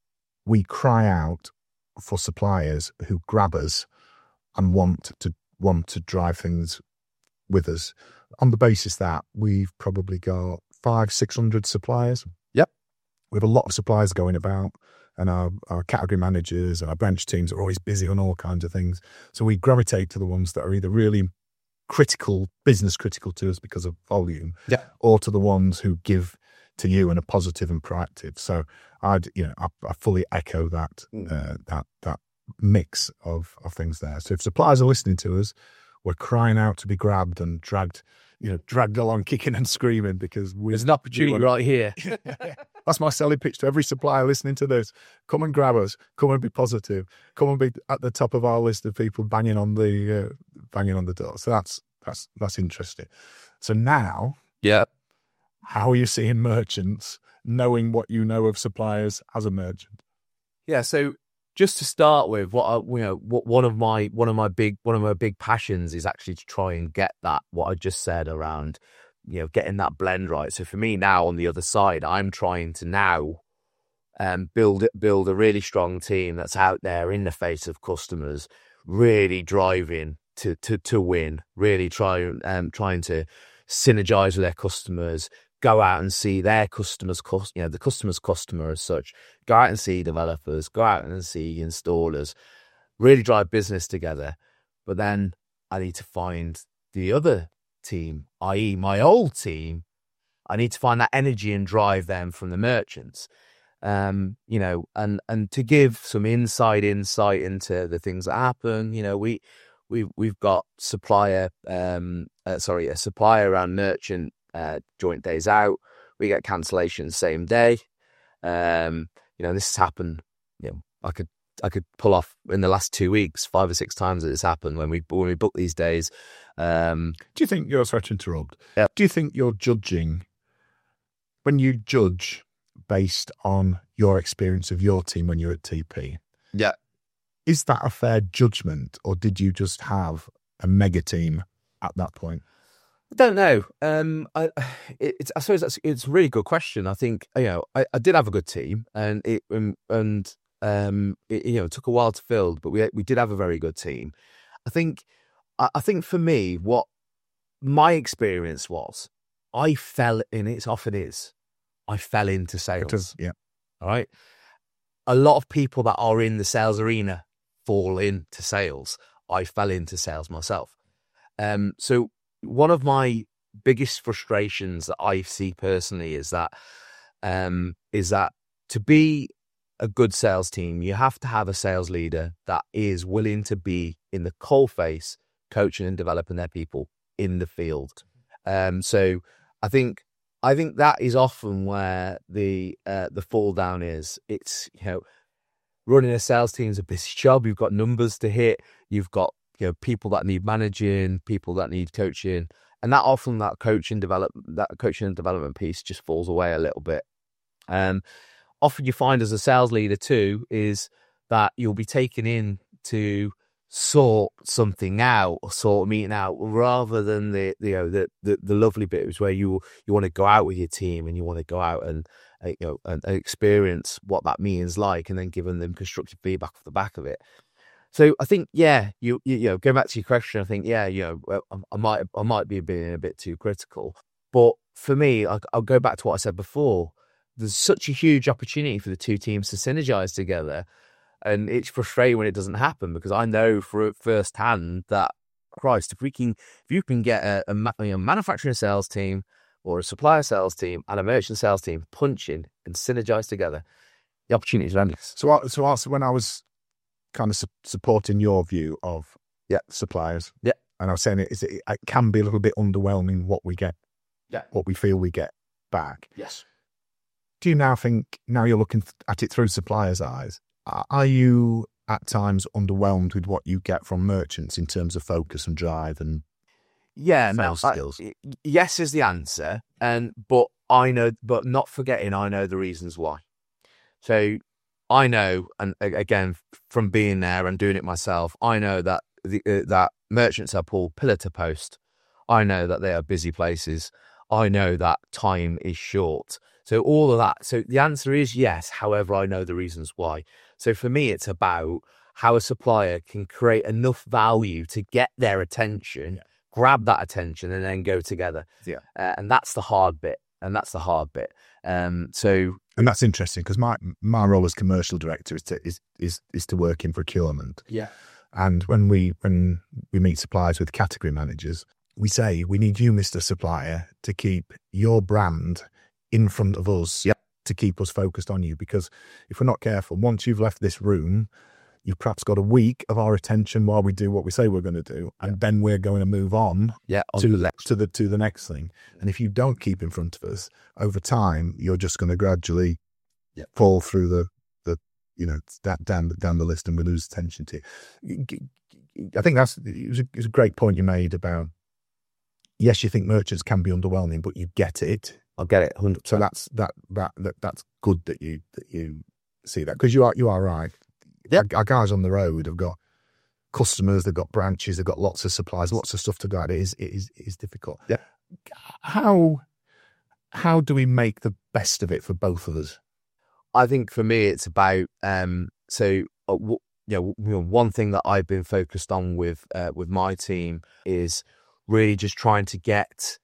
S2: we cry out for suppliers who grab us and want to want to drive things with us on the basis that we've probably got five, six hundred suppliers.
S3: Yep.
S2: We have a lot of suppliers going about, and our, our category managers and our branch teams are always busy on all kinds of things. So we gravitate to the ones that are either really critical, business critical to us because of volume,
S3: yeah.
S2: or to the ones who give to you and are positive and proactive. So I'd, you know, I, I fully echo that,
S3: mm.
S2: uh, that, that, mix of, of things there. So if suppliers are listening to us, we're crying out to be grabbed and dragged, you know, dragged along kicking and screaming because we,
S3: there's an opportunity want, right here.
S2: That's my selling pitch to every supplier listening to this. Come and grab us. Come and be positive. Come and be at the top of our list of people banging on the uh, banging on the door. So that's that's that's interesting. So now,
S3: yeah,
S2: how are you seeing merchants knowing what you know of suppliers as a merchant?
S3: Yeah, so just to start with, what I, you know, what one of my one of my big one of my big passions is actually to try and get that what I just said around, you know, getting that blend right. So for me now on the other side, I'm trying to now um, build build a really strong team that's out there in the face of customers, really driving to to to win, really trying um, trying to synergize with their customers. Go out and see their customers, you know, the customer's customer as such. Go out and see developers, go out and see installers, really drive business together. But then I need to find the other team, that is my old team. I need to find that energy and drive them from the merchants, um, you know, and, and to give some inside insight into the things that happen. You know, we, we've, we've got supplier, um, uh, sorry, a supplier and merchant Uh, joint days out. We get cancellations same day. Um, you know, this has happened. You know, I could I could pull off in the last two weeks five or six times that it's happened when we when we book these days. Um,
S2: do you think you're sorry to interrupt?
S3: Yeah.
S2: Do you think you're judging when you judge based on your experience of your team when you're at T P?
S3: Yeah.
S2: Is that a fair judgment, or did you just have a mega team at that point?
S3: I don't know. Um, I, it, it's, I suppose that's it's a really good question. I think you know I, I did have a good team, and it um, and um, it, you know it took a while to fill, but we we did have a very good team. I think I, I think for me, what my experience was, I fell in. It's often is, I fell into sales.
S2: It is, yeah.
S3: All right. A lot of people that are in the sales arena fall into sales. I fell into sales myself. Um, so. One of my biggest frustrations that I see personally is that um, is that to be a good sales team, you have to have a sales leader that is willing to be in the coalface, coaching and developing their people in the field. Um, so I think I think that is often where the uh, the fall down is. It's you know running a sales team is a busy job. You've got numbers to hit. You've got you know, people that need managing, people that need coaching, and that often that coaching develop that coaching and development piece just falls away a little bit. Um, often you find as a sales leader too is that you'll be taken in to sort something out or sort a meeting out, rather than the you know the the, the lovely bit is where you you want to go out with your team and you want to go out and uh, you know and, and experience what that means like, and then giving them constructive feedback off the back of it. So I think, yeah, you, you you know, going back to your question, I think, yeah, you know, I, I might I might be being a bit too critical, but for me, I, I'll go back to what I said before. There's such a huge opportunity for the two teams to synergize together. And it's frustrating when it doesn't happen, because I know for firsthand that, Christ, if we can, if you can get a, a, ma- a manufacturing sales team or a supplier sales team and a merchant sales team punching and synergize together, the opportunity is endless.
S2: So, I- so also when I was kind of su- supporting your view of
S3: Yeah.
S2: suppliers,
S3: Yeah.
S2: and I was saying it, is it, it can be a little bit underwhelming what we get,
S3: Yeah.
S2: what we feel we get back.
S3: Yes.
S2: Do you now think, now you're looking at it through suppliers' eyes, are are you at times underwhelmed with what you get from merchants in terms of focus and drive and
S3: Yeah, no,
S2: sales
S3: I-
S2: skills?
S3: y- yes is the answer, and but I know, but not forgetting, I know the reasons why. So I know, and a- again, from being there and doing it myself, I know that the, uh, that merchants are pulled pillar to post. I know that they are busy places. I know that time is short. So all of that. So the answer is yes. However, I know the reasons why. So for me, it's about how a supplier can create enough value to get their attention,
S2: Yeah.
S3: grab that attention, and then go together.
S2: Yeah.
S3: Uh, and that's the hard bit. And that's the hard bit. Um, so
S2: And that's interesting because my my role as commercial director is to is is is to work in procurement.
S3: yeah,
S2: And when we when we meet suppliers with category managers, we say we need you, Mister Supplier, to keep your brand in front of us,
S3: Yep.
S2: to keep us focused on you. Because if we're not careful, once you've left this room, you've perhaps got a week of our attention while we do what we say we're going to do, and then we're going to move on
S3: yeah, on
S2: to
S3: the
S2: the
S3: next.
S2: to the to the next thing. And if you don't keep in front of us over time, you're just going to gradually
S3: Yep.
S2: fall through the the you know that down the down the list, and we lose attention to you. I think that's it was, a, it was a great point you made about, yes, you think merchants can be underwhelming, but you get it.
S3: I'll get it. one hundred
S2: So
S3: percent.
S2: that's that that, that that's good that you that you see that, because you are you are right.
S3: Yep.
S2: Our, our guys on the road have got customers, they've got branches, they've got lots of supplies, lots of stuff to go at. It is it is it is difficult.
S3: Yeah.
S2: How how do we make the best of it for both of us?
S3: I think for me, it's about um. So, uh, w- you know, w- one thing that I've been focused on with uh, with my team is really just trying to get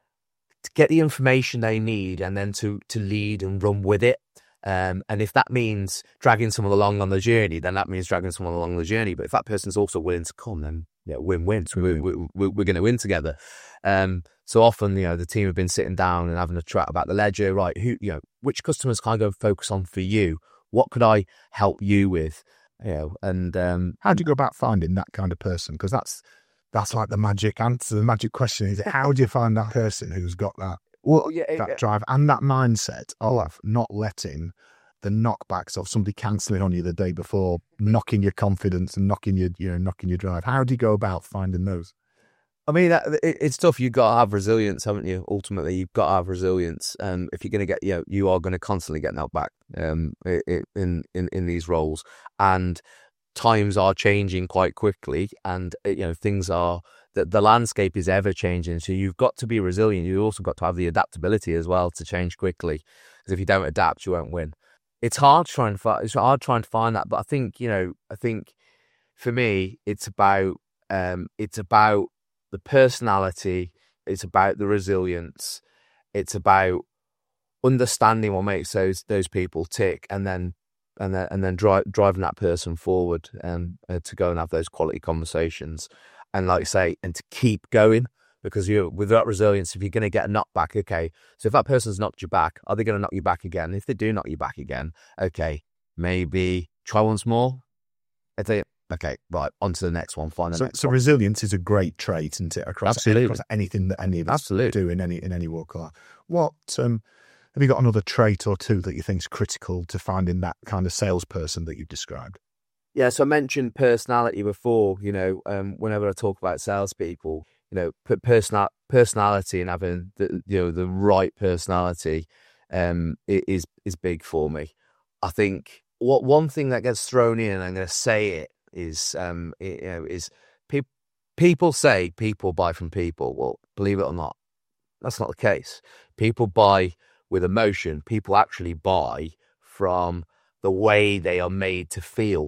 S3: to get the information they need, and then to to lead and run with it. Um, and if that means dragging someone along on the journey, then that means dragging someone along the journey. But if that person's also willing to come, then yeah, win-win. So we, we, we, we're going to win together. Um, so often, you know, the team have been sitting down and having a chat about the ledger. Right, who, you know, which customers can I go focus on for you? What could I help you with? You know, and um,
S2: How do you go about finding that kind of person? Because that's that's like the magic answer. The magic question is, how do you find that person who's got that
S3: well, yeah,
S2: that drive and that mindset of not letting the knockbacks of somebody cancelling on you the day before knocking your confidence and knocking your you know knocking your drive? How do you go about finding those?
S3: I mean, that, it, it's tough. You've got to have resilience, haven't you? Ultimately, you've got to have resilience. Um, if you're going to get, you know, you are going to constantly get knocked back um, i- i- in, in, in these roles. And times are changing quite quickly. And, uh, you know, things are, the, the landscape is ever changing. So you've got to be resilient. You've also got to have the adaptability as well to change quickly. Because if you don't adapt, you won't win. It's hard trying to find, it's hard trying to find that. But I think, you know, I think for me, it's about, um, it's about, the personality, it's about the resilience, it's about understanding what makes those those people tick, and then and then and then drive, driving that person forward and uh, to go and have those quality conversations, and like you say, and to keep going, because you with that resilience, if you're going to get a knockback, okay, so if that person's knocked you back, are they going to knock you back again? If they do knock you back again, okay, maybe try once more. If they Okay, right, on to the next one. Find the
S2: So,
S3: next
S2: so
S3: one.
S2: resilience is a great trait, isn't it? Across,
S3: Absolutely.
S2: across anything that any of us
S3: Absolutely.
S2: do in any in any walk of life. What um, have you got another trait or two that you think is critical to finding that kind of salesperson that you've described?
S3: Yeah, so I mentioned personality before. You know, um, whenever I talk about salespeople, you know, p- personal personality and having the you know the right personality um, i- is is big for me. I think what one thing that gets thrown in, and I'm going to say it, is um, it, you know, is people people say people buy from people. Well, believe it or not, that's not the case. People buy with emotion. People actually buy from the way they are made to feel,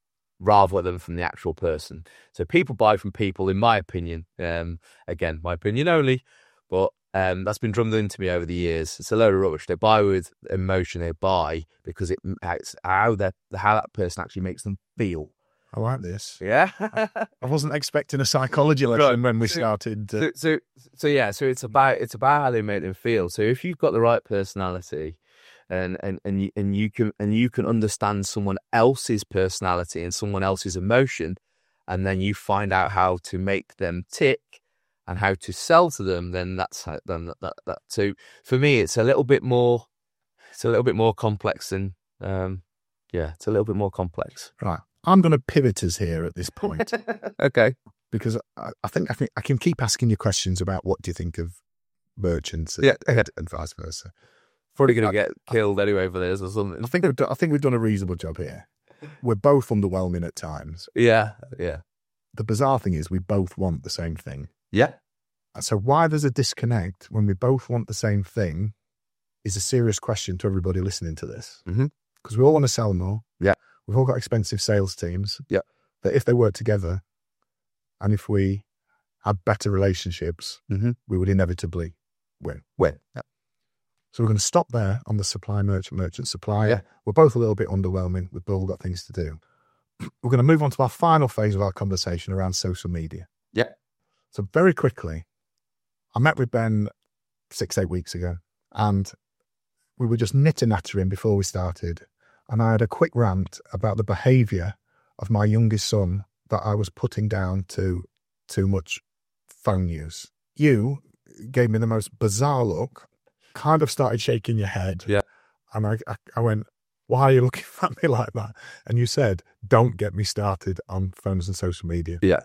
S3: rather than from the actual person. So people buy from people, in my opinion. Um, again, my opinion only, but Um, that's been drummed into me over the years. It's a load of rubbish. They buy with emotion. They buy because it it's how that how that person actually makes them feel.
S2: I like this.
S3: Yeah.
S2: I wasn't expecting a psychology lesson when we started. Uh,
S3: So, so, so yeah. So it's about it's about how they make them feel. So if you've got the right personality, and and and you, and you can and you can understand someone else's personality and someone else's emotion, and then you find out how to make them tick and how to sell to them, then that's how, then that, that that. So for me, it's a little bit more. It's a little bit more complex than. Um, yeah, it's a little bit more complex.
S2: right. I'm going to pivot us here at this point
S3: Okay.
S2: because I, I think I think I can keep asking you questions about what do you think of merchants and,
S3: Yeah, okay.
S2: and, and vice versa.
S3: Probably going to get killed anyway for this or something.
S2: I think we've done, I think we've done a reasonable job here. We're both underwhelming at times.
S3: Yeah, yeah,
S2: The bizarre thing is we both want the same thing.
S3: yeah.
S2: So why there's a disconnect when we both want the same thing is a serious question to everybody listening to this.
S3: Mhm.
S2: Because we all want to sell more.
S3: Yeah.
S2: We've all got expensive sales teams.
S3: Yeah.
S2: That if they work together and if we had better relationships,
S3: Mhm.
S2: we would inevitably win.
S3: When? Yeah.
S2: So we're going to stop there on the supply merchant, merchant supplier.
S3: Yeah.
S2: We're both a little bit underwhelming. We've all got things to do. We're going to move on to our final phase of our conversation around social media.
S3: Yeah.
S2: So very quickly, I met with Ben six, eight weeks ago, and we were just nitter-nattering before we started. And I had a quick rant about the behaviour of my youngest son that I was putting down to too much phone use. You gave me the most bizarre look, kind of started shaking your head.
S3: Yeah.
S2: And I, I, I went, why are you looking at me like that? And you said, don't get me started on phones and social media.
S3: Yeah.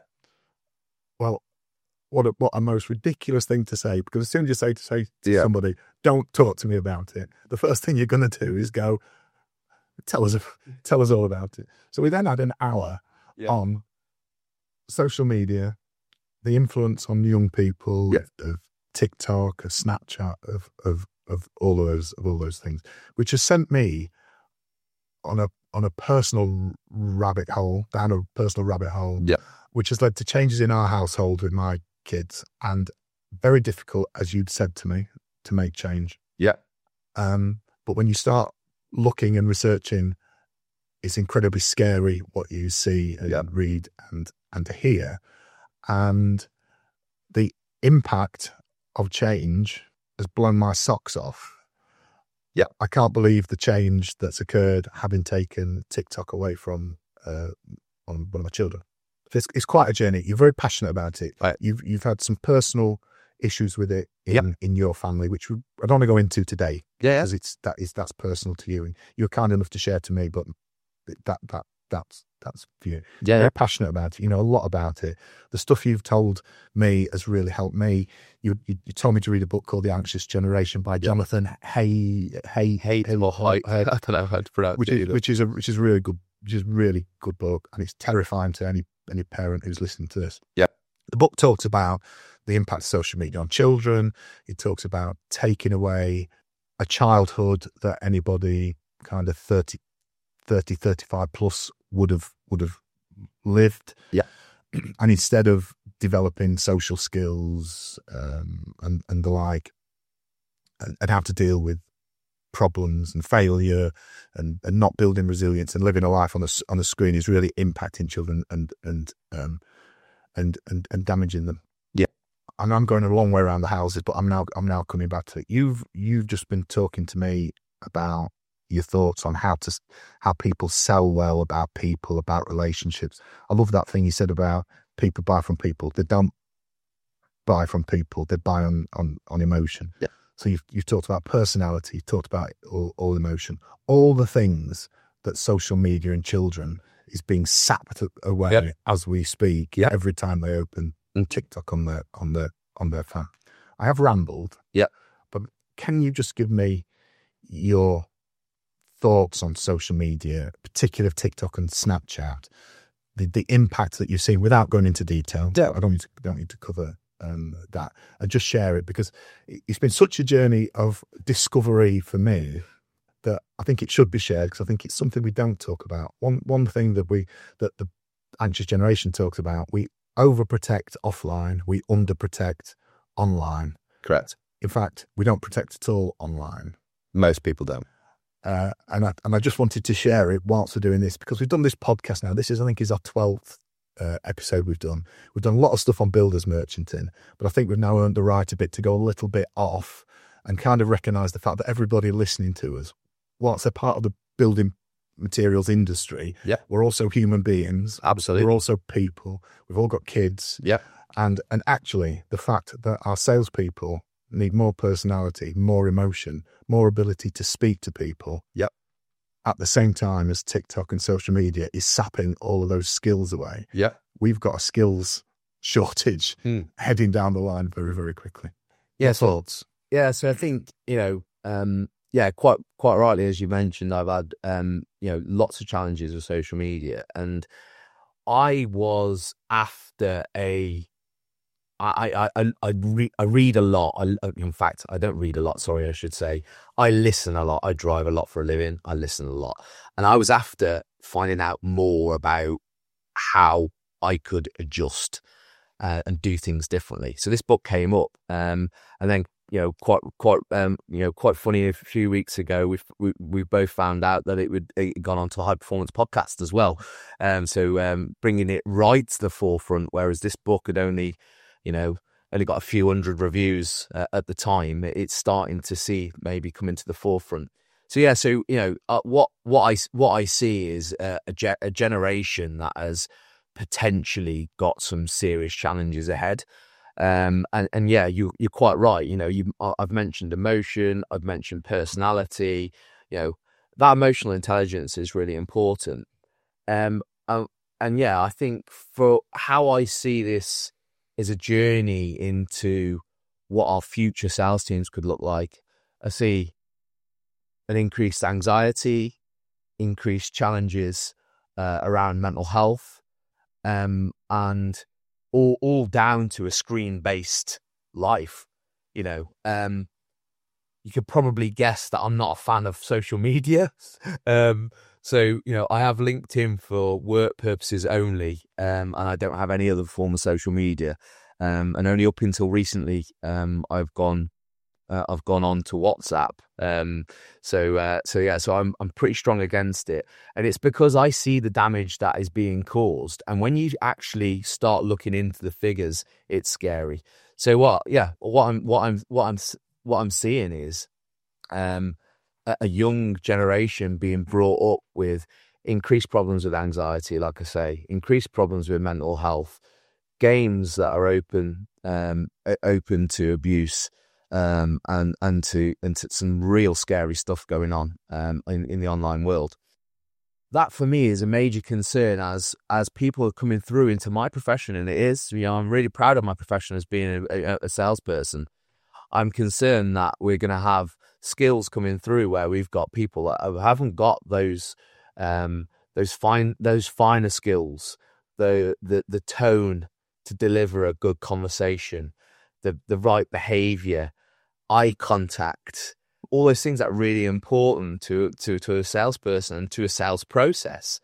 S2: Well, what a, what a most ridiculous thing to say, because as soon as you say to say to
S3: Yeah.
S2: somebody, don't talk to me about it, the first thing you're going to do is go, tell us, tell us all about it. So we then had an hour
S3: Yeah.
S2: on social media, the influence on young people
S3: Yeah.
S2: of TikTok, of Snapchat, of, of, of all of those, of all those things, which has sent me on a, on a personal rabbit hole, down a personal rabbit hole,
S3: Yeah.
S2: which has led to changes in our household with my kids, and very difficult, as you'd said to me, to make change.
S3: Yeah.
S2: Um, but when you start looking and researching, it's incredibly scary what you see and
S3: Yeah.
S2: read and, and hear. And the impact of change has blown my socks off.
S3: Yeah.
S2: I can't believe the change that's occurred having taken TikTok away from uh, on one of my children. It's, it's quite a journey. You're very passionate about it.
S3: Right.
S2: You've you've had some personal issues with it in,
S3: Yep.
S2: in your family, which we- I don't want to go into today
S3: Yeah.
S2: because it's that is that's personal to you, and you're kind enough to share to me. But that that that's that's for you.
S3: Yeah.
S2: Very passionate about it. You know a lot about it. The stuff you've told me has really helped me. You you, you told me to read a book called The Anxious Generation by Jonathan Hay Hay
S3: Hate him or height. I don't know how to pronounce
S2: which
S3: it.
S2: is
S3: either.
S2: which is a which is really good, which is really good book, and it's terrifying to any any parent who's listening to this.
S3: Yeah.
S2: The book talks about the impact of social media on children. It talks about taking away a childhood that anybody kind of thirty, thirty, thirty-five plus would have would have lived.
S3: Yeah.
S2: And instead of developing social skills um, and and the like, and, and how to deal with problems and failure and, and not building resilience and living a life on the on the screen is really impacting children and and um and and, and damaging them.
S3: Yeah.
S2: And I'm going a long way around the houses, but I'm now I'm now coming back to it. You've you've just been talking to me about your thoughts on how to how people sell well, about people, about relationships. I love that thing you said about people buy from people. They don't buy from people. They buy on on, on emotion.
S3: Yeah.
S2: So you've you've talked about personality, you've talked about all, all emotion, all the things that social media and children is being sapped away
S3: Yep.
S2: as we speak.
S3: Yep.
S2: Every time they open
S3: Mm.
S2: TikTok on their on their on their phone. I have rambled.
S3: Yep.
S2: But can you just give me your thoughts on social media, particularly of TikTok and Snapchat, the the impact that you've seen without going into detail?
S3: Yeah.
S2: I don't need to don't need to cover um, that. And just share it, because it- it's been such a journey of discovery for me that I think it should be shared, because I think it's something we don't talk about. One one thing that we that the anxious generation talks about, we overprotect offline, we underprotect online.
S3: Correct.
S2: In fact, we don't protect at all online.
S3: Most people don't.
S2: Uh, and, I, and I just wanted to share it whilst we're doing this, because we've done this podcast now. This is, I think, is our twelfth uh, episode we've done. We've done a lot of stuff on builders merchanting, but I think we've now earned the right a bit to go a little bit off and kind of recognise the fact that everybody listening to us, whilst they're part of the building materials industry,
S3: Yeah.
S2: we're also human beings.
S3: Absolutely.
S2: We're also people. We've all got kids.
S3: Yeah.
S2: And and actually, the fact that our salespeople need more personality, more emotion, more ability to speak to people,
S3: Yep.
S2: at the same time as TikTok and social media is sapping all of those skills away.
S3: Yeah.
S2: We've got a skills shortage
S3: Hmm.
S2: heading down the line very, very quickly.
S3: Yeah.
S2: Your
S3: So,
S2: thoughts?
S3: yeah. So I think, you know, um, yeah, quite, quite rightly, as you mentioned, I've had, um, you know, lots of challenges with social media, and I was after a, I, I, I, I, re- I read a lot. I, in fact, I don't read a lot. Sorry, I should say. I listen a lot. I drive a lot for a living. I listen a lot. And I was after finding out more about how I could adjust uh, and do things differently. So this book came up, um, and then, you know, quite, quite, um, you know, quite funny. A few weeks ago, we we we both found out that it would it had gone on to a high performance podcast as well. Um, so um, bringing it right to the forefront, whereas this book had only, you know, only got a few hundred reviews uh, at the time. It's starting to see maybe come into the forefront. So yeah, so you know, uh, what what I what I see is uh, a, ge- a generation that has potentially got some serious challenges ahead. Um, and and yeah, you you're quite right. You know, you I've mentioned emotion, I've mentioned personality. You know, that emotional intelligence is really important. Um, and, and yeah, I think for how I see this is a journey into what our future sales teams could look like. I see an increased anxiety, increased challenges uh, around mental health, um, and all all down to a screen-based life. You know, um, you could probably guess that I'm not a fan of social media. um, so, you know, I have LinkedIn for work purposes only, um, and I don't have any other form of social media. Um, and only up until recently, um, I've gone, uh, I've gone on to WhatsApp. Um, so, uh, so yeah, so I'm, I'm pretty strong against it, and it's because I see the damage that is being caused. And when you actually start looking into the figures, it's scary. So what, yeah, what I'm, what I'm, what I'm, what I'm seeing is, um, a, a young generation being brought up with increased problems with anxiety, like I say, increased problems with mental health, games that are open, um, open to abuse, um, and and to and to some real scary stuff going on, um, in, in the online world. That for me is a major concern as as people are coming through into my profession, and it is. You know, I'm really proud of my profession as being a, a, a salesperson. I'm concerned that we're going to have skills coming through where we've got people that haven't got those, um, those fine, those finer skills, the the the tone to deliver a good conversation, the the right behavior, eye contact, all those things that are really important to to to a salesperson and to a sales process.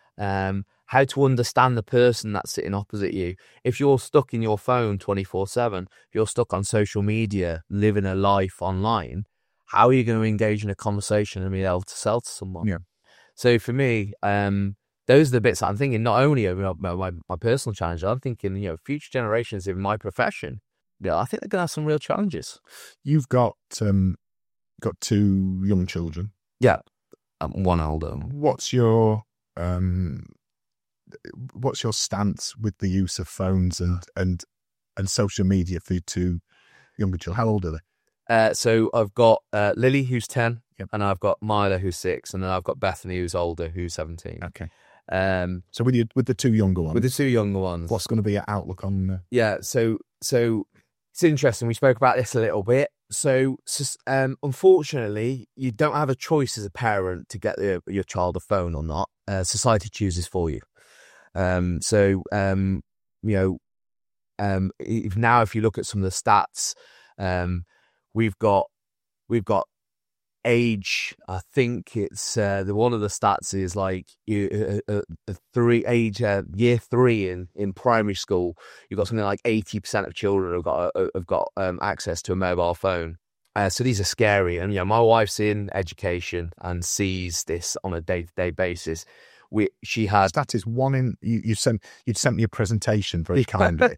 S3: Um, how to understand the person that's sitting opposite you. If you're stuck in your phone twenty-four seven, if you're stuck on social media, living a life online, how are you going to engage in a conversation and be able to sell to someone?
S2: Yeah.
S3: So for me, um, those are the bits I'm thinking, not only about my, my, my personal challenge, I'm thinking, you know, future generations in my profession, yeah, I think they're going to have some real challenges.
S2: You've got um, got two young children.
S3: Yeah. Um, one older.
S2: What's your um, what's your stance with the use of phones and and and social media for your two younger children? How old are they?
S3: Uh, so I've got uh, Lily, who's ten,
S2: Yep.
S3: and I've got Mila, who's six, and then I've got Bethany, who's older, who's seventeen.
S2: Okay.
S3: Um,
S2: So with you, with the two younger ones,
S3: with the two younger ones,
S2: what's going to be your outlook on? Uh,
S3: yeah. So so it's interesting. We spoke about this a little bit. So, so um, unfortunately, you don't have a choice as a parent to get your, your child a phone or not. Uh, society chooses for you. Um, so um, you know, um, if now if you look at some of the stats, um, we've got we've got age, I think it's uh, the one of the stats is like you uh, uh, three age uh, year three in, in primary school, you've got something like eighty percent of children have got uh, have got um, access to a mobile phone. Uh, so these are scary, and you know, my wife's in education and sees this on a day to day basis. We she had
S2: That is one in you, you sent you'd sent me a presentation very kindly,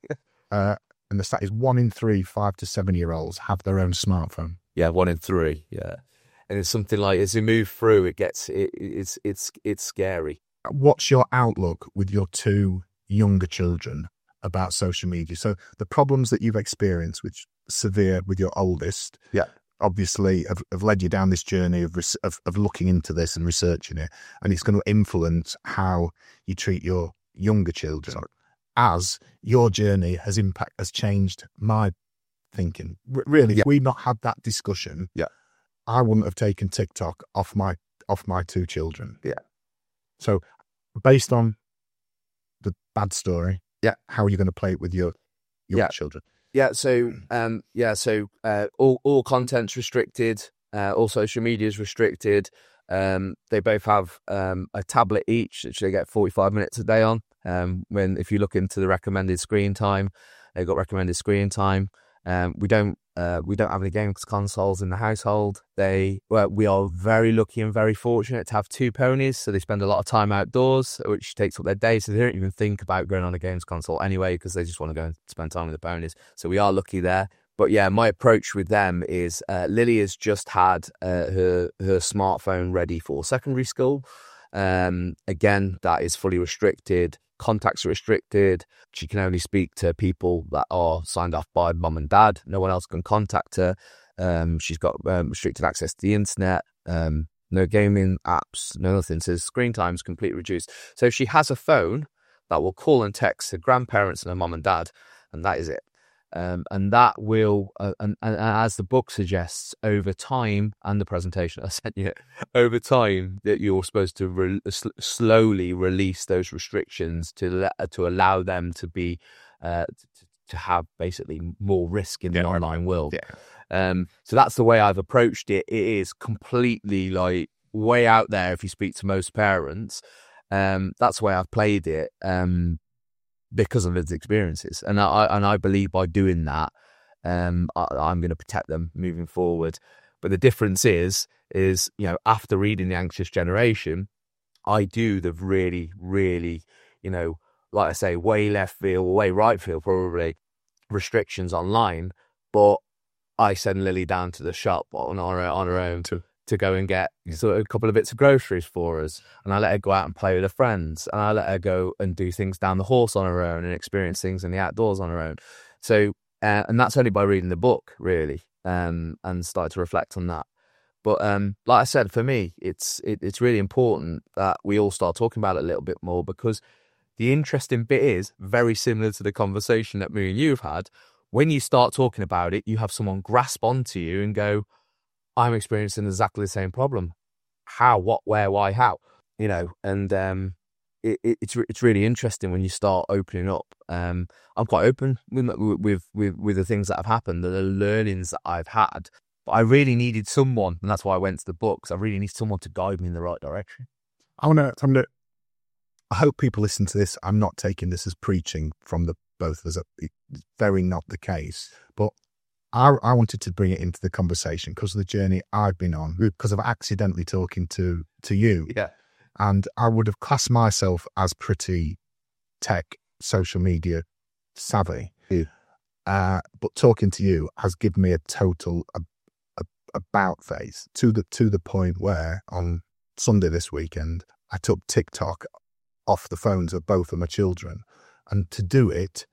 S2: uh, and the stat is one in three five to seven year olds have their own smartphone.
S3: yeah one in three, yeah, and it's something like as we move through, it gets it, it's it's it's scary.
S2: What's your outlook with your two younger children about social media? So the problems that you've experienced, which severe with your oldest,
S3: Yeah.
S2: obviously have, have led you down this journey of, res- of of looking into this and researching it, and it's going to influence how you treat your younger children.
S3: Sorry.
S2: As your journey has impact has changed my thinking. R- really,
S3: Yeah.
S2: if we'd not had that discussion,
S3: Yeah.
S2: I wouldn't have taken TikTok off my off my two children.
S3: Yeah.
S2: So, based on the bad story,
S3: Yeah.
S2: how are you going to play it with your your
S3: Yeah.
S2: children?
S3: Yeah, so um, yeah, so uh, all all content's restricted, uh, all social media is restricted. Um, they both have um, a tablet each, which they get forty-five minutes a day on. Um, when if you look into the recommended screen time, they've got recommended screen time. Um, we don't uh, we don't have any games consoles in the household. They well, we are very lucky and very fortunate to have two ponies, so they spend a lot of time outdoors, which takes up their day. So they don't even think about going on a games console anyway, because they just want to go and spend time with the ponies. So we are lucky there. But yeah, my approach with them is uh, Lily has just had uh, her her smartphone ready for secondary school. Um, again, that is fully restricted. Contacts are restricted. She can only speak to people that are signed off by mum and dad. No one else can contact her. Um, she's got um, restricted access to the internet. Um, no gaming apps, no nothing. So screen time is completely reduced. So she has a phone that will call and text her grandparents and her mum and dad, and that is it. Um, and that will, uh, and, and as the book suggests, over time, and the presentation I sent you, over time, that you're supposed to re- sl- slowly release those restrictions to let, to allow them to be, uh, to, to have basically more risk in the
S2: Yeah.
S3: online world.
S2: Yeah.
S3: Um, so that's the way I've approached it. It is completely like way out there if you speak to most parents. Um, that's the way I've played it. Um, because of his experiences, and I and I believe by doing that, um, I, I'm going to protect them moving forward. But the difference is, is you know, after reading The Anxious Generation, I do the really, really, you know, like I say, way left field, way right field, probably restrictions online. But I send Lily down to the shop on her on her own to. to go and get sort of a couple of bits of groceries for us. And I let her go out and play with her friends. And I let her go and do things down the horse on her own and experience things in the outdoors on her own. So, uh, and that's only by reading the book, really, um, and start to reflect on that. But um, like I said, for me, it's it, it's really important that we all start talking about it a little bit more, because the interesting bit is very similar to the conversation that me and you have had. When you start talking about it, you have someone grasp onto you and go, I'm experiencing exactly the same problem. How, what, where, why, how, you know, and um, it, it, it's re- it's really interesting when you start opening up. Um, I'm quite open with, with with with the things that have happened, the learnings that I've had. But I really needed someone, and that's why I went to the books. I really need someone to guide me in the right direction.
S2: I want to. I'm gonna. I hope people listen to this. I'm not taking this as preaching from the both of us. It's very not the case, but. I, I wanted to bring it into the conversation because of the journey I've been on, because of accidentally talking to, to you.
S3: Yeah.
S2: And I would have classed myself as pretty tech, social media savvy.
S3: Yeah.
S2: Uh, but talking to you has given me a total a, a, about face to the to the point where on Sunday this weekend, I took TikTok off the phones of both of my children. And to do it,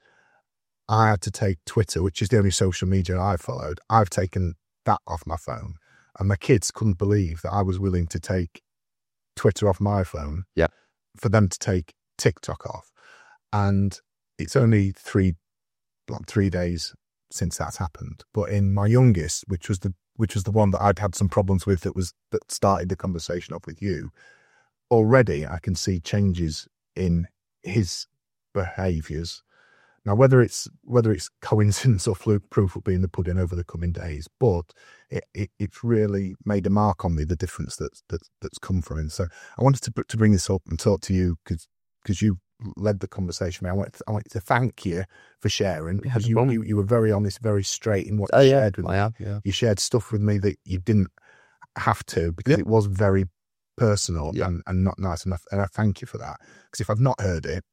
S2: I had to take Twitter, which is the only social media I followed. I've taken that off my phone. And my kids couldn't believe that I was willing to take Twitter off my phone
S3: Yeah.
S2: for them to take TikTok off. And it's only three, like three days since that's happened. But in my youngest, which was the which was the one that I'd had some problems with, that was that started the conversation off with you, already I can see changes in his behaviours. Now, whether it's whether it's coincidence or fluke, proof will be in the pudding over the coming days. But it, it it's really made a mark on me, the difference that's that's, that's come from it. So I wanted to to bring this up and talk to you because because you led the conversation. I wanted to, I wanted to thank you for sharing because you, you you were very honest, very straight in what
S3: Oh,
S2: you
S3: yeah,
S2: shared with
S3: I
S2: me.
S3: am, yeah.
S2: You shared stuff with me that you didn't have to because
S3: Yeah.
S2: it was very personal
S3: Yeah.
S2: and, and not nice. And I, and I thank you for that because if I've not heard it,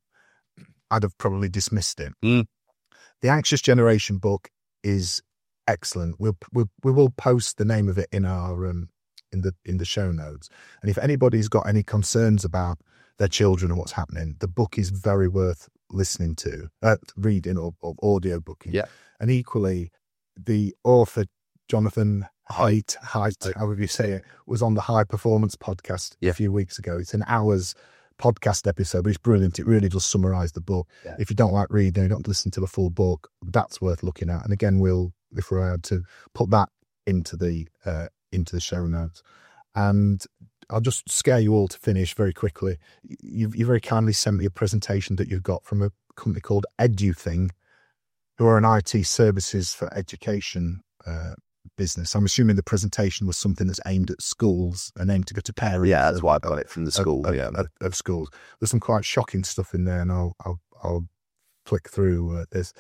S2: I'd have probably dismissed it.
S3: Mm.
S2: The Anxious Generation book is excellent. We'll, we'll we will post the name of it in our um, in the in the show notes. And if anybody's got any concerns about their children and what's happening, the book is very worth listening to, uh, reading or, or audio booking.
S3: Yeah.
S2: And equally, the author Jonathan Haidt, Haidt, however you say it, was on the High Performance podcast
S3: Yeah.
S2: a few weeks ago. It's an hour's podcast episode, but it's brilliant. It really does summarize the book.
S3: Yeah.
S2: If you don't like reading, you don't listen to the full book, that's worth looking at. And again, we'll, if we're allowed to, put that into the uh, into the show notes. And I'll just scare you all to finish very quickly. You, you very kindly sent me a presentation that you've got from a company called EduThing, who are an I T services for education uh, business. I'm assuming the presentation was something that's aimed at schools and aimed to go to parents.
S3: Yeah, that's why I got it from the school.
S2: Of,
S3: yeah.
S2: of, of schools. There's some quite shocking stuff in there, and I'll I'll, I'll flick through. Uh, there's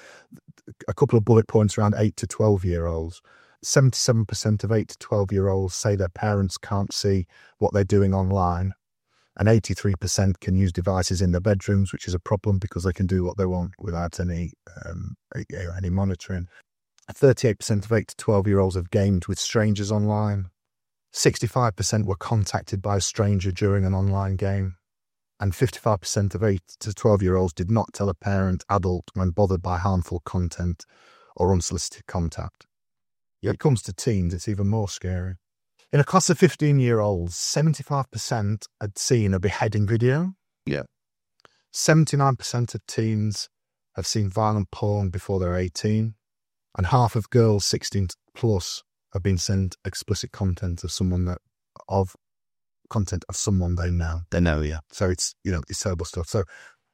S2: a couple of bullet points around eight to twelve year olds. seventy-seven percent of eight to twelve year olds say their parents can't see what they're doing online, and eighty-three percent can use devices in their bedrooms, which is a problem because they can do what they want without any um, any monitoring. thirty-eight percent of eight to twelve year olds have gamed with strangers online. sixty-five percent were contacted by a stranger during an online game. And fifty-five percent of eight to twelve year olds did not tell a parent, adult when bothered by harmful content or unsolicited contact. When it comes to teens, it's even more scary. In a class of fifteen year olds, seventy-five percent had seen a beheading video.
S3: Yeah.
S2: seventy-nine percent of teens have seen violent porn before they're eighteen. And half of girls sixteen plus have been sent explicit content of someone that, of content of someone they know.
S3: They know, yeah.
S2: So it's, you know, it's terrible stuff. So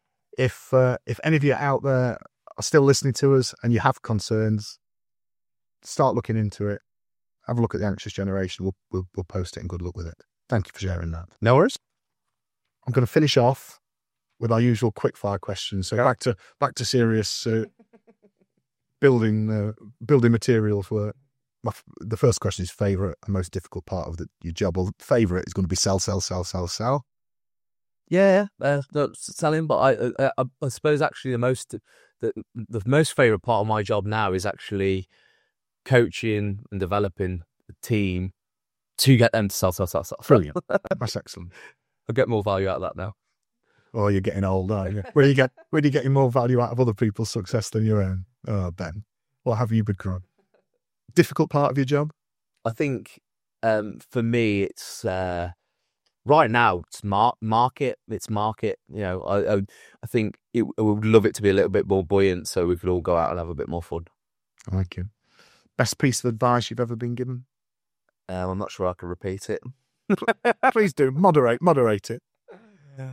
S2: if, uh, if any of you out there are still listening to us and you have concerns, start looking into it. Have a look at The Anxious Generation. We'll, we'll, we'll post it and good luck with it. Thank you for sharing that.
S3: No worries.
S2: I'm going to finish off with our usual quickfire questions. So back to, back to serious, uh, building, uh, building materials work. My, the first question is favourite and most difficult part of the, your job. Well, favourite is going to be sell, sell, sell, sell, sell.
S3: Yeah, uh, not selling, but I, I, I suppose actually the most, the, the most favourite part of my job now is actually coaching and developing the team to get them to sell, sell, sell, sell.
S2: Brilliant. That's excellent.
S3: I get more value out of that now.
S2: Oh, you're getting old, aren't you? Where you get, where are you getting more value out of other people's success than your own? Oh, Ben, what have you become? Difficult part of your job?
S3: I think um, for me, it's uh, right now. It's mar- market. It's market. You know, I I, I think it, I would love it to be a little bit more buoyant, so we could all go out and have a bit more fun.
S2: Thank you. Best piece of advice you've ever been given?
S3: Um, I'm not sure I can repeat it.
S2: Please do moderate, moderate it.
S3: Yeah.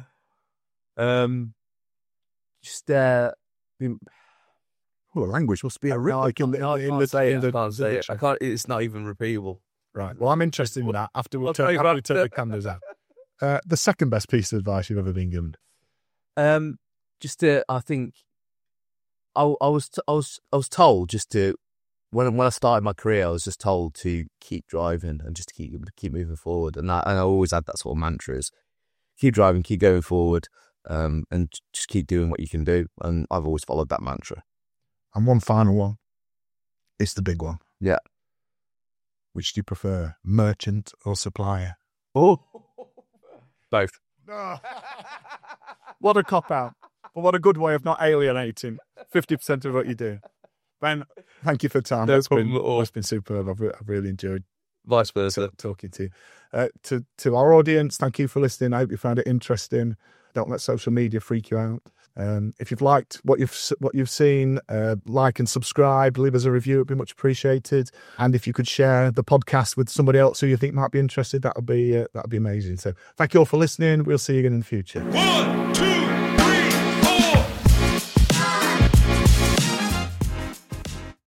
S3: Um, just uh, be-
S2: Well, the language must be
S3: no, I
S2: horrific in
S3: can't,
S2: the,
S3: no, I
S2: in
S3: can't
S2: the,
S3: say
S2: in
S3: it.
S2: the,
S3: I can't say it. I
S2: dictionary.
S3: can't. It's not even repeatable.
S2: Right. Well, I'm interested in that after we
S3: I'll
S2: turn,
S3: tell you
S2: after
S3: about
S2: we turn
S3: it.
S2: the cameras out. Uh, the second best piece of advice you've ever been given?
S3: Um, just to, I think, I, I was, t- I was, I was told just to, when when I started my career, I was just told to keep driving and just to keep keep moving forward, and I, and I always had that sort of mantra: is keep driving, keep going forward, um, and just keep doing what you can do. And I've always followed that mantra.
S2: And one final one. It's the big one.
S3: Yeah.
S2: Which do you prefer, merchant or supplier?
S3: Oh, both.
S2: What a cop-out. But what a good way of not alienating fifty percent of what you do. Ben, thank you for the time.
S3: No
S2: It's been,
S3: problem at all.
S2: it's been superb. I've, re- I've really enjoyed
S3: Vice versa.
S2: t- talking to you. Uh, to, to our audience, thank you for listening. I hope you found it interesting. Don't let social media freak you out. Um, if you've liked what you've s- what you've seen, uh, like and subscribe, leave us a review. It'd be much appreciated. And if you could share the podcast with somebody else who you think might be interested, that would be uh, that would be amazing. So thank you all for listening. We'll see you again in the future.
S1: One, two,